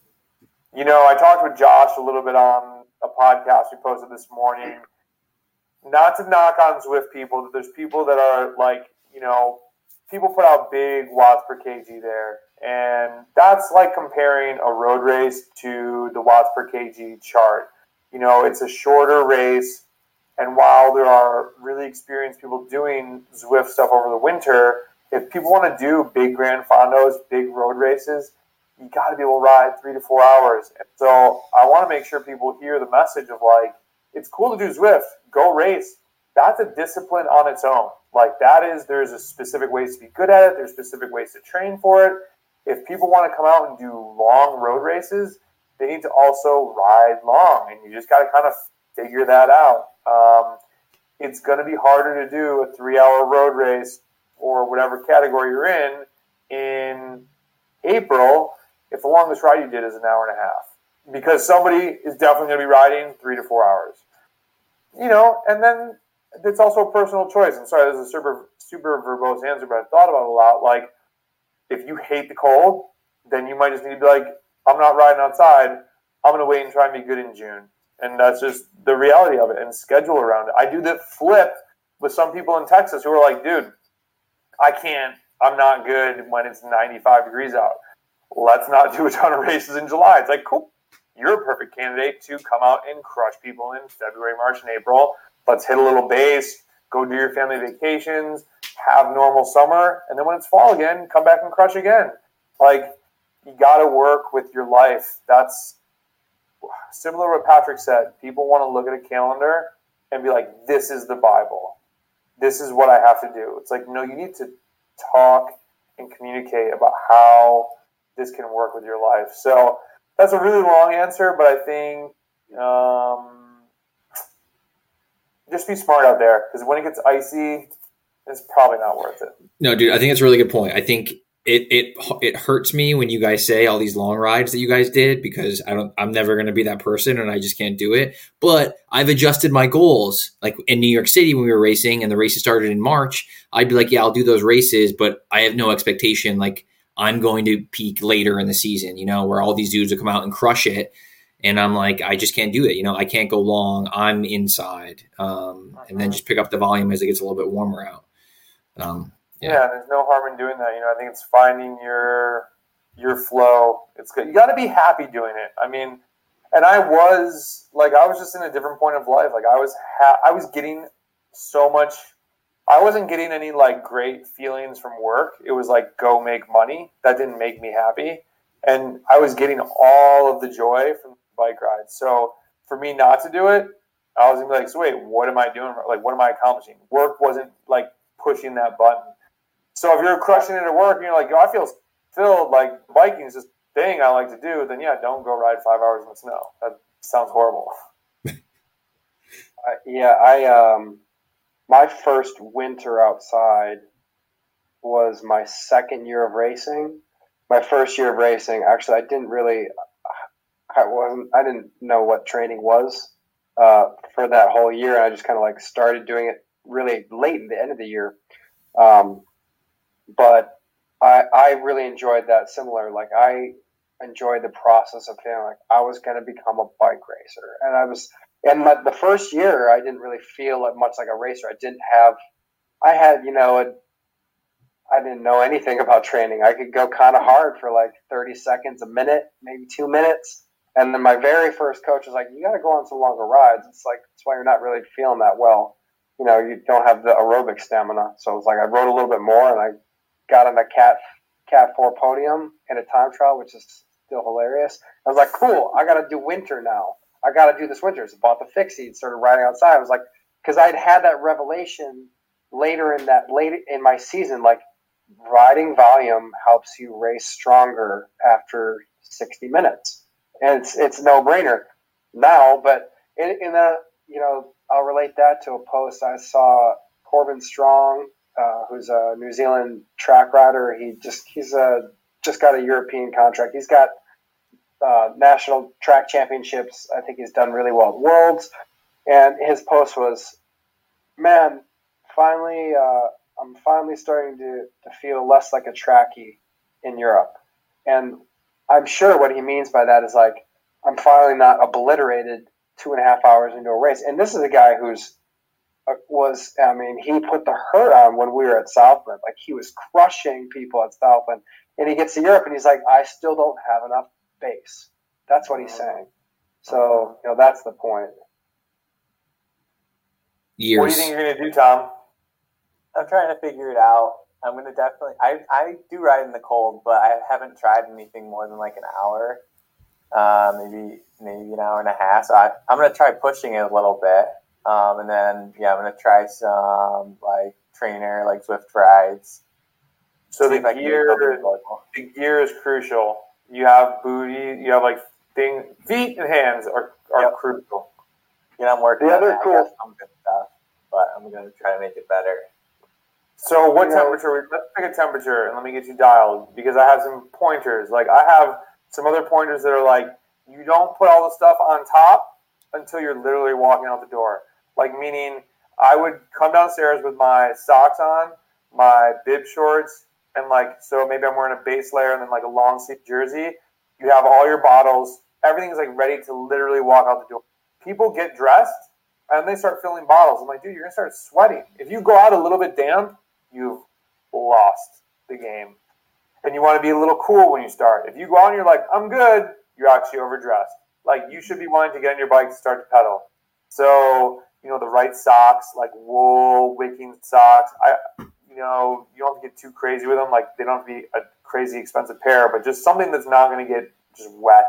I talked with Josh a little bit on a podcast we posted this morning. Not to knock on Zwift people, there's people that are like, people put out big watts per kg there. And that's like comparing a road race to the watts per kg chart. It's a shorter race. And while there are really experienced people doing Zwift stuff over the winter, if people want to do big Grand Fondos, big road races, you got to be able to ride 3 to 4 hours. And so I want to make sure people hear the message of like, it's cool to do Zwift, go race. That's a discipline on its own. Like there's a specific ways to be good at it. There's specific ways to train for it. If people want to come out and do long road races, they need to also ride long, and you just got to kind of figure that out. It's going to be harder to do a 3-hour road race or whatever category you're in April if the longest ride you did is an hour and a half, because somebody is definitely going to be riding 3 to 4 hours. And then it's also a personal choice. I'm sorry, this is a super verbose answer, but I've thought about it a lot. Like, if you hate the cold, then you might just need to be like, I'm not riding outside. I'm going to wait and try and be good in June. And that's just the reality of it, and schedule around it. I do the flip with some people in Texas who are like, dude, I'm not good when it's 95 degrees out. Let's not do a ton of races in July. It's like, cool. You're a perfect candidate to come out and crush people in February, March, and April. Let's hit a little base, go do your family vacations, have normal summer, and then when it's fall again, come back and crush again. Like, you got to work with your life. That's similar to what Patrick said. People want to look at a calendar and be like, this is the Bible. This is what I have to do. It's like, no, you need to talk and communicate about how this can work with your life. So that's a really long answer, but I think just be smart out there, because when it gets icy, it's probably not worth it. No, dude, I think that's a really good point. I think it hurts me when you guys say all these long rides that you guys did, because I'm never going to be that person, and I just can't do it. But I've adjusted my goals. Like in New York City when we were racing and the races started in March, I'd be like, yeah, I'll do those races, but I have no expectation. Like, I'm going to peak later in the season, where all these dudes will come out and crush it. And I'm like, I just can't do it. I can't go long. I'm inside. And then just pick up the volume as it gets a little bit warmer out. Yeah, there's no harm in doing that. I think it's finding your flow. It's good. You got to be happy doing it. I mean, and I was just in a different point of life. Like I was getting so much. I wasn't getting any like great feelings from work. It was like, go make money. That didn't make me happy. And I was getting all of the joy from bike rides. So for me not to do it, I was gonna be like, so wait, what am I doing? Like, what am I accomplishing? Work wasn't like pushing that button. So if you're crushing it at work and you're like, I feel filled, like biking is this thing I like to do, then yeah, don't go ride 5 hours in the snow. That sounds horrible. My first winter outside was my second year of racing. My first year of racing, actually, I didn't know what training was for that whole year. I just kind of like started doing it really late in the end of the year. But I really enjoyed that. Similar, like I enjoyed the process of feeling like I was going to become a bike racer, and the first year I didn't really feel much like a racer. I didn't know anything about training. I could go kind of hard for like 30 seconds, a minute, maybe 2 minutes. And then my very first coach was like, you got to go on some longer rides. It's like, that's why you're not really feeling that well. You don't have the aerobic stamina. So it was like, I rode a little bit more and I got on a Cat 4 podium in a time trial, which is still hilarious. I was like, cool, I got to do winter now. I got to do this winter. So bought the fixie and started riding outside. I was like, because I'd had that revelation late in my season, like riding volume helps you race stronger after 60 minutes. And it's no brainer now, but I'll relate that to a post I saw. Corbin Strong, who's a New Zealand track rider. He's just got a European contract. He's got national track championships. I think he's done really well at Worlds. And his post was, man, finally, I'm finally starting to feel less like a trackie in Europe. And I'm sure what he means by that is like, I'm finally not obliterated 2.5 hours into a race. And this is a guy who's he put the hurt on when we were at Southland. Like, he was crushing people at Southland. And he gets to Europe and he's like, I still don't have enough base. That's what he's saying. So, that's the point. Years. What do you think you're going to do, Tom? I'm trying to figure it out. I'm going to definitely... I do ride in the cold, but I haven't tried anything more than like an hour. Maybe an hour and a half. So I'm going to try pushing it a little bit. And then, I'm going to try some like trainer, like Zwift rides. So the gear is crucial. You have booty, you have like feet and hands are crucial. I'm working on that. I got some good stuff, but I'm going to try to make it better. So what temperature? Let's pick a temperature and let me get you dialed, because I have some pointers. Like, I have some other pointers that are like, you don't put all the stuff on top until you're literally walking out the door. Like, meaning I would come downstairs with my socks on, my bib shorts, and so maybe I'm wearing a base layer and then like a long sleeve jersey. You have all your bottles. Everything's like ready to literally walk out the door. People get dressed and they start filling bottles. I'm like, dude, you're going to start sweating. If you go out a little bit damp, you've lost the game. And you want to be a little cool when you start. If you go out and you're like, I'm good, you're actually overdressed. Like, you should be wanting to get on your bike to start to pedal. So, the right socks, like wool, wicking socks. You don't have to get too crazy with them. Like, they don't have to be a crazy expensive pair, but just something that's not going to get just wet.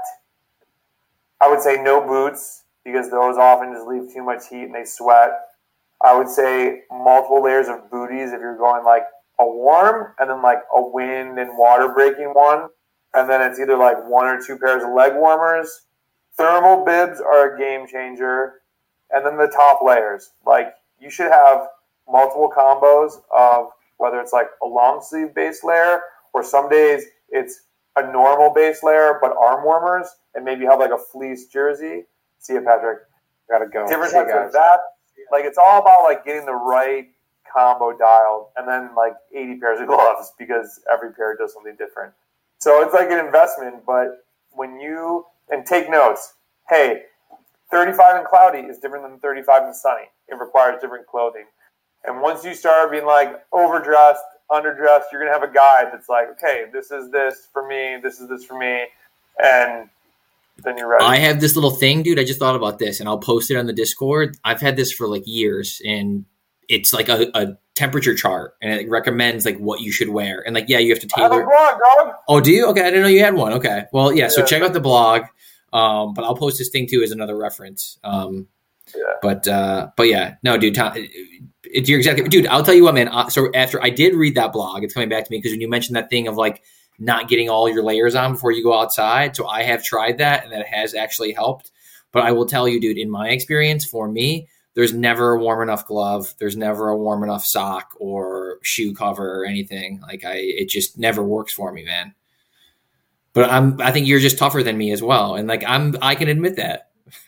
I would say no boots, because those often just leave too much heat and they sweat. I would say multiple layers of booties if you're going like a warm and then like a wind and water breaking one. And then it's either like 1 or 2 pairs of leg warmers. Thermal bibs are a game changer. And then the top layers. Like, you should have multiple combos of whether it's like a long sleeve base layer, or some days it's a normal base layer but arm warmers, and maybe have like a fleece jersey. See you, Patrick. Gotta go. Different types of that. Like, it's all about like getting the right combo dialed, and then like 80 pairs of gloves, because every pair does something different. So it's like an investment, but and take notes. Hey, 35 and cloudy is different than 35 and sunny. It requires different clothing. And once you start being like overdressed, underdressed, you're going to have a guide that's like, okay, this is this for me, this is this for me, and then you're ready. I have this little thing, dude. I just thought about this, and I'll post it on the Discord. I've had this for like years, and it's like a temperature chart, and it recommends like what you should wear. And like, you have to tailor. I have a blog, dog. Oh, do you? Okay, I didn't know you had one. Okay, well, yeah. So check out the blog. But I'll post this thing too as another reference. But yeah, no, dude, Tom, you're exactly, dude. I'll tell you what, man. So after I did read that blog, it's coming back to me, because when you mentioned that thing of like not getting all your layers on before you go outside, so I have tried that, and that has actually helped. But I will tell you, dude, in my experience, for me, there's never a warm enough glove. There's never a warm enough sock or shoe cover or anything. Like, it just never works for me, man. But I think you're just tougher than me as well, and like I can admit that.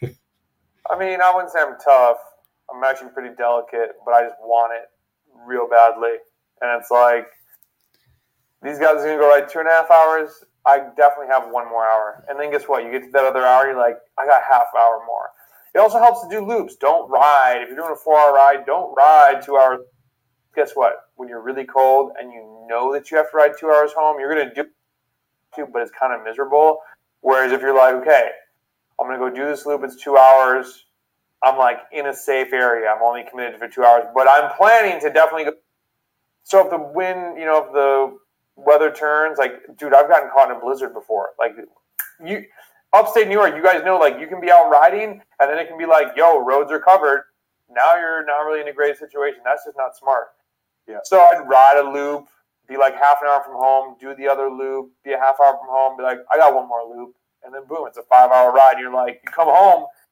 I mean, I wouldn't say I'm tough. I'm actually pretty delicate, but I just want it real badly. And it's like, these guys are going to go ride 2.5 hours. I definitely have 1 more hour. And then guess what? You get to that other hour, you're like, I got half hour more. It also helps to do loops. Don't ride. If you're doing a 4-hour ride, don't ride 2 hours. Guess what? When you're really cold and you know that you have to ride 2 hours home, you're going to do it, but it's kind of miserable. Whereas if you're like, okay, I'm going to go do this loop, it's 2 hours. I'm like in a safe area. I'm only committed for 2 hours, but I'm planning to definitely go. So if the wind, if the weather turns, like, dude, I've gotten caught in a blizzard before. Like, upstate New York, you guys know, like, you can be out riding and then it can be like, yo, roads are covered. Now you're not really in a great situation. That's just not smart. Yeah. So I'd ride a loop, be like half an hour from home, do the other loop, be a half hour from home, be like, I got 1 more loop. And then boom, it's a 5-hour ride. You're like, you come home,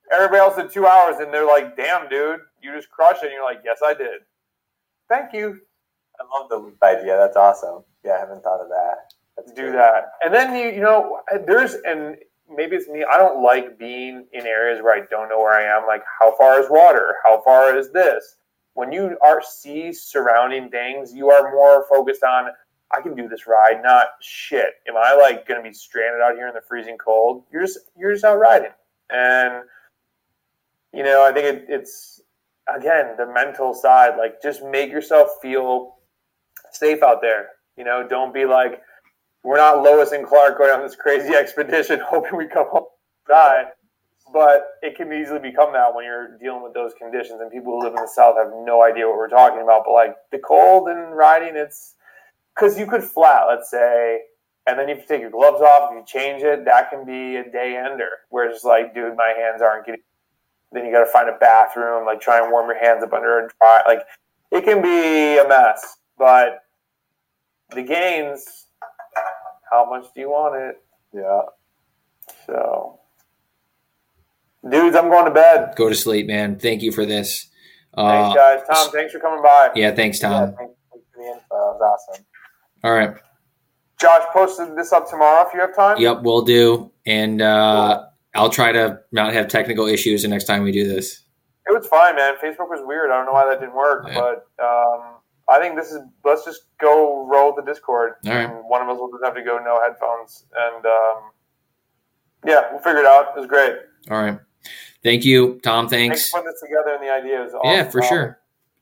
Everybody else did 2 hours, and they're like, "Damn, dude, you just crushed it." And you're like, "Yes, I did. Thank you." I love the loop idea. That's awesome. Yeah, I haven't thought of that. Let's do that. And then and maybe it's me. I don't like being in areas where I don't know where I am. Like, how far is water? How far is this? When you see surrounding things, you are more focused on, I can do this ride, not shit. Am I like going to be stranded out here in the freezing cold? You're just out riding. And I think it's again the mental side. Like, just make yourself feel safe out there. Don't be like, we're not Lois and Clark going on this crazy expedition hoping we come home and die. But it can easily become that when you're dealing with those conditions. And people who live in the South have no idea what we're talking about. But like the cold and riding, it's because you could flat, let's say, and then if you take your gloves off, if you change it, that can be a day ender. Where it's just like, dude, my hands aren't getting. Then you got to find a bathroom, like try and warm your hands up under a dry. Like, it can be a mess. But the gains, how much do you want it? Yeah. So, dudes, I'm going to bed. Go to sleep, man. Thank you for this. Thanks, guys. Tom, thanks for coming by. Yeah, thanks, Tom. Yeah, thanks for the info. That was awesome. All right. Josh posted this up tomorrow if you have time. Yep, we'll do. And I'll try to not have technical issues the next time we do this. It was fine, man. Facebook was weird. I don't know why that didn't work, but I think let's just go roll the Discord. All right. And one of us will just have to go no headphones. And we'll figure it out. It was great. All right. Thank you, Tom. Thanks. Thanks for putting this together and the idea is awesome. Yeah, for sure.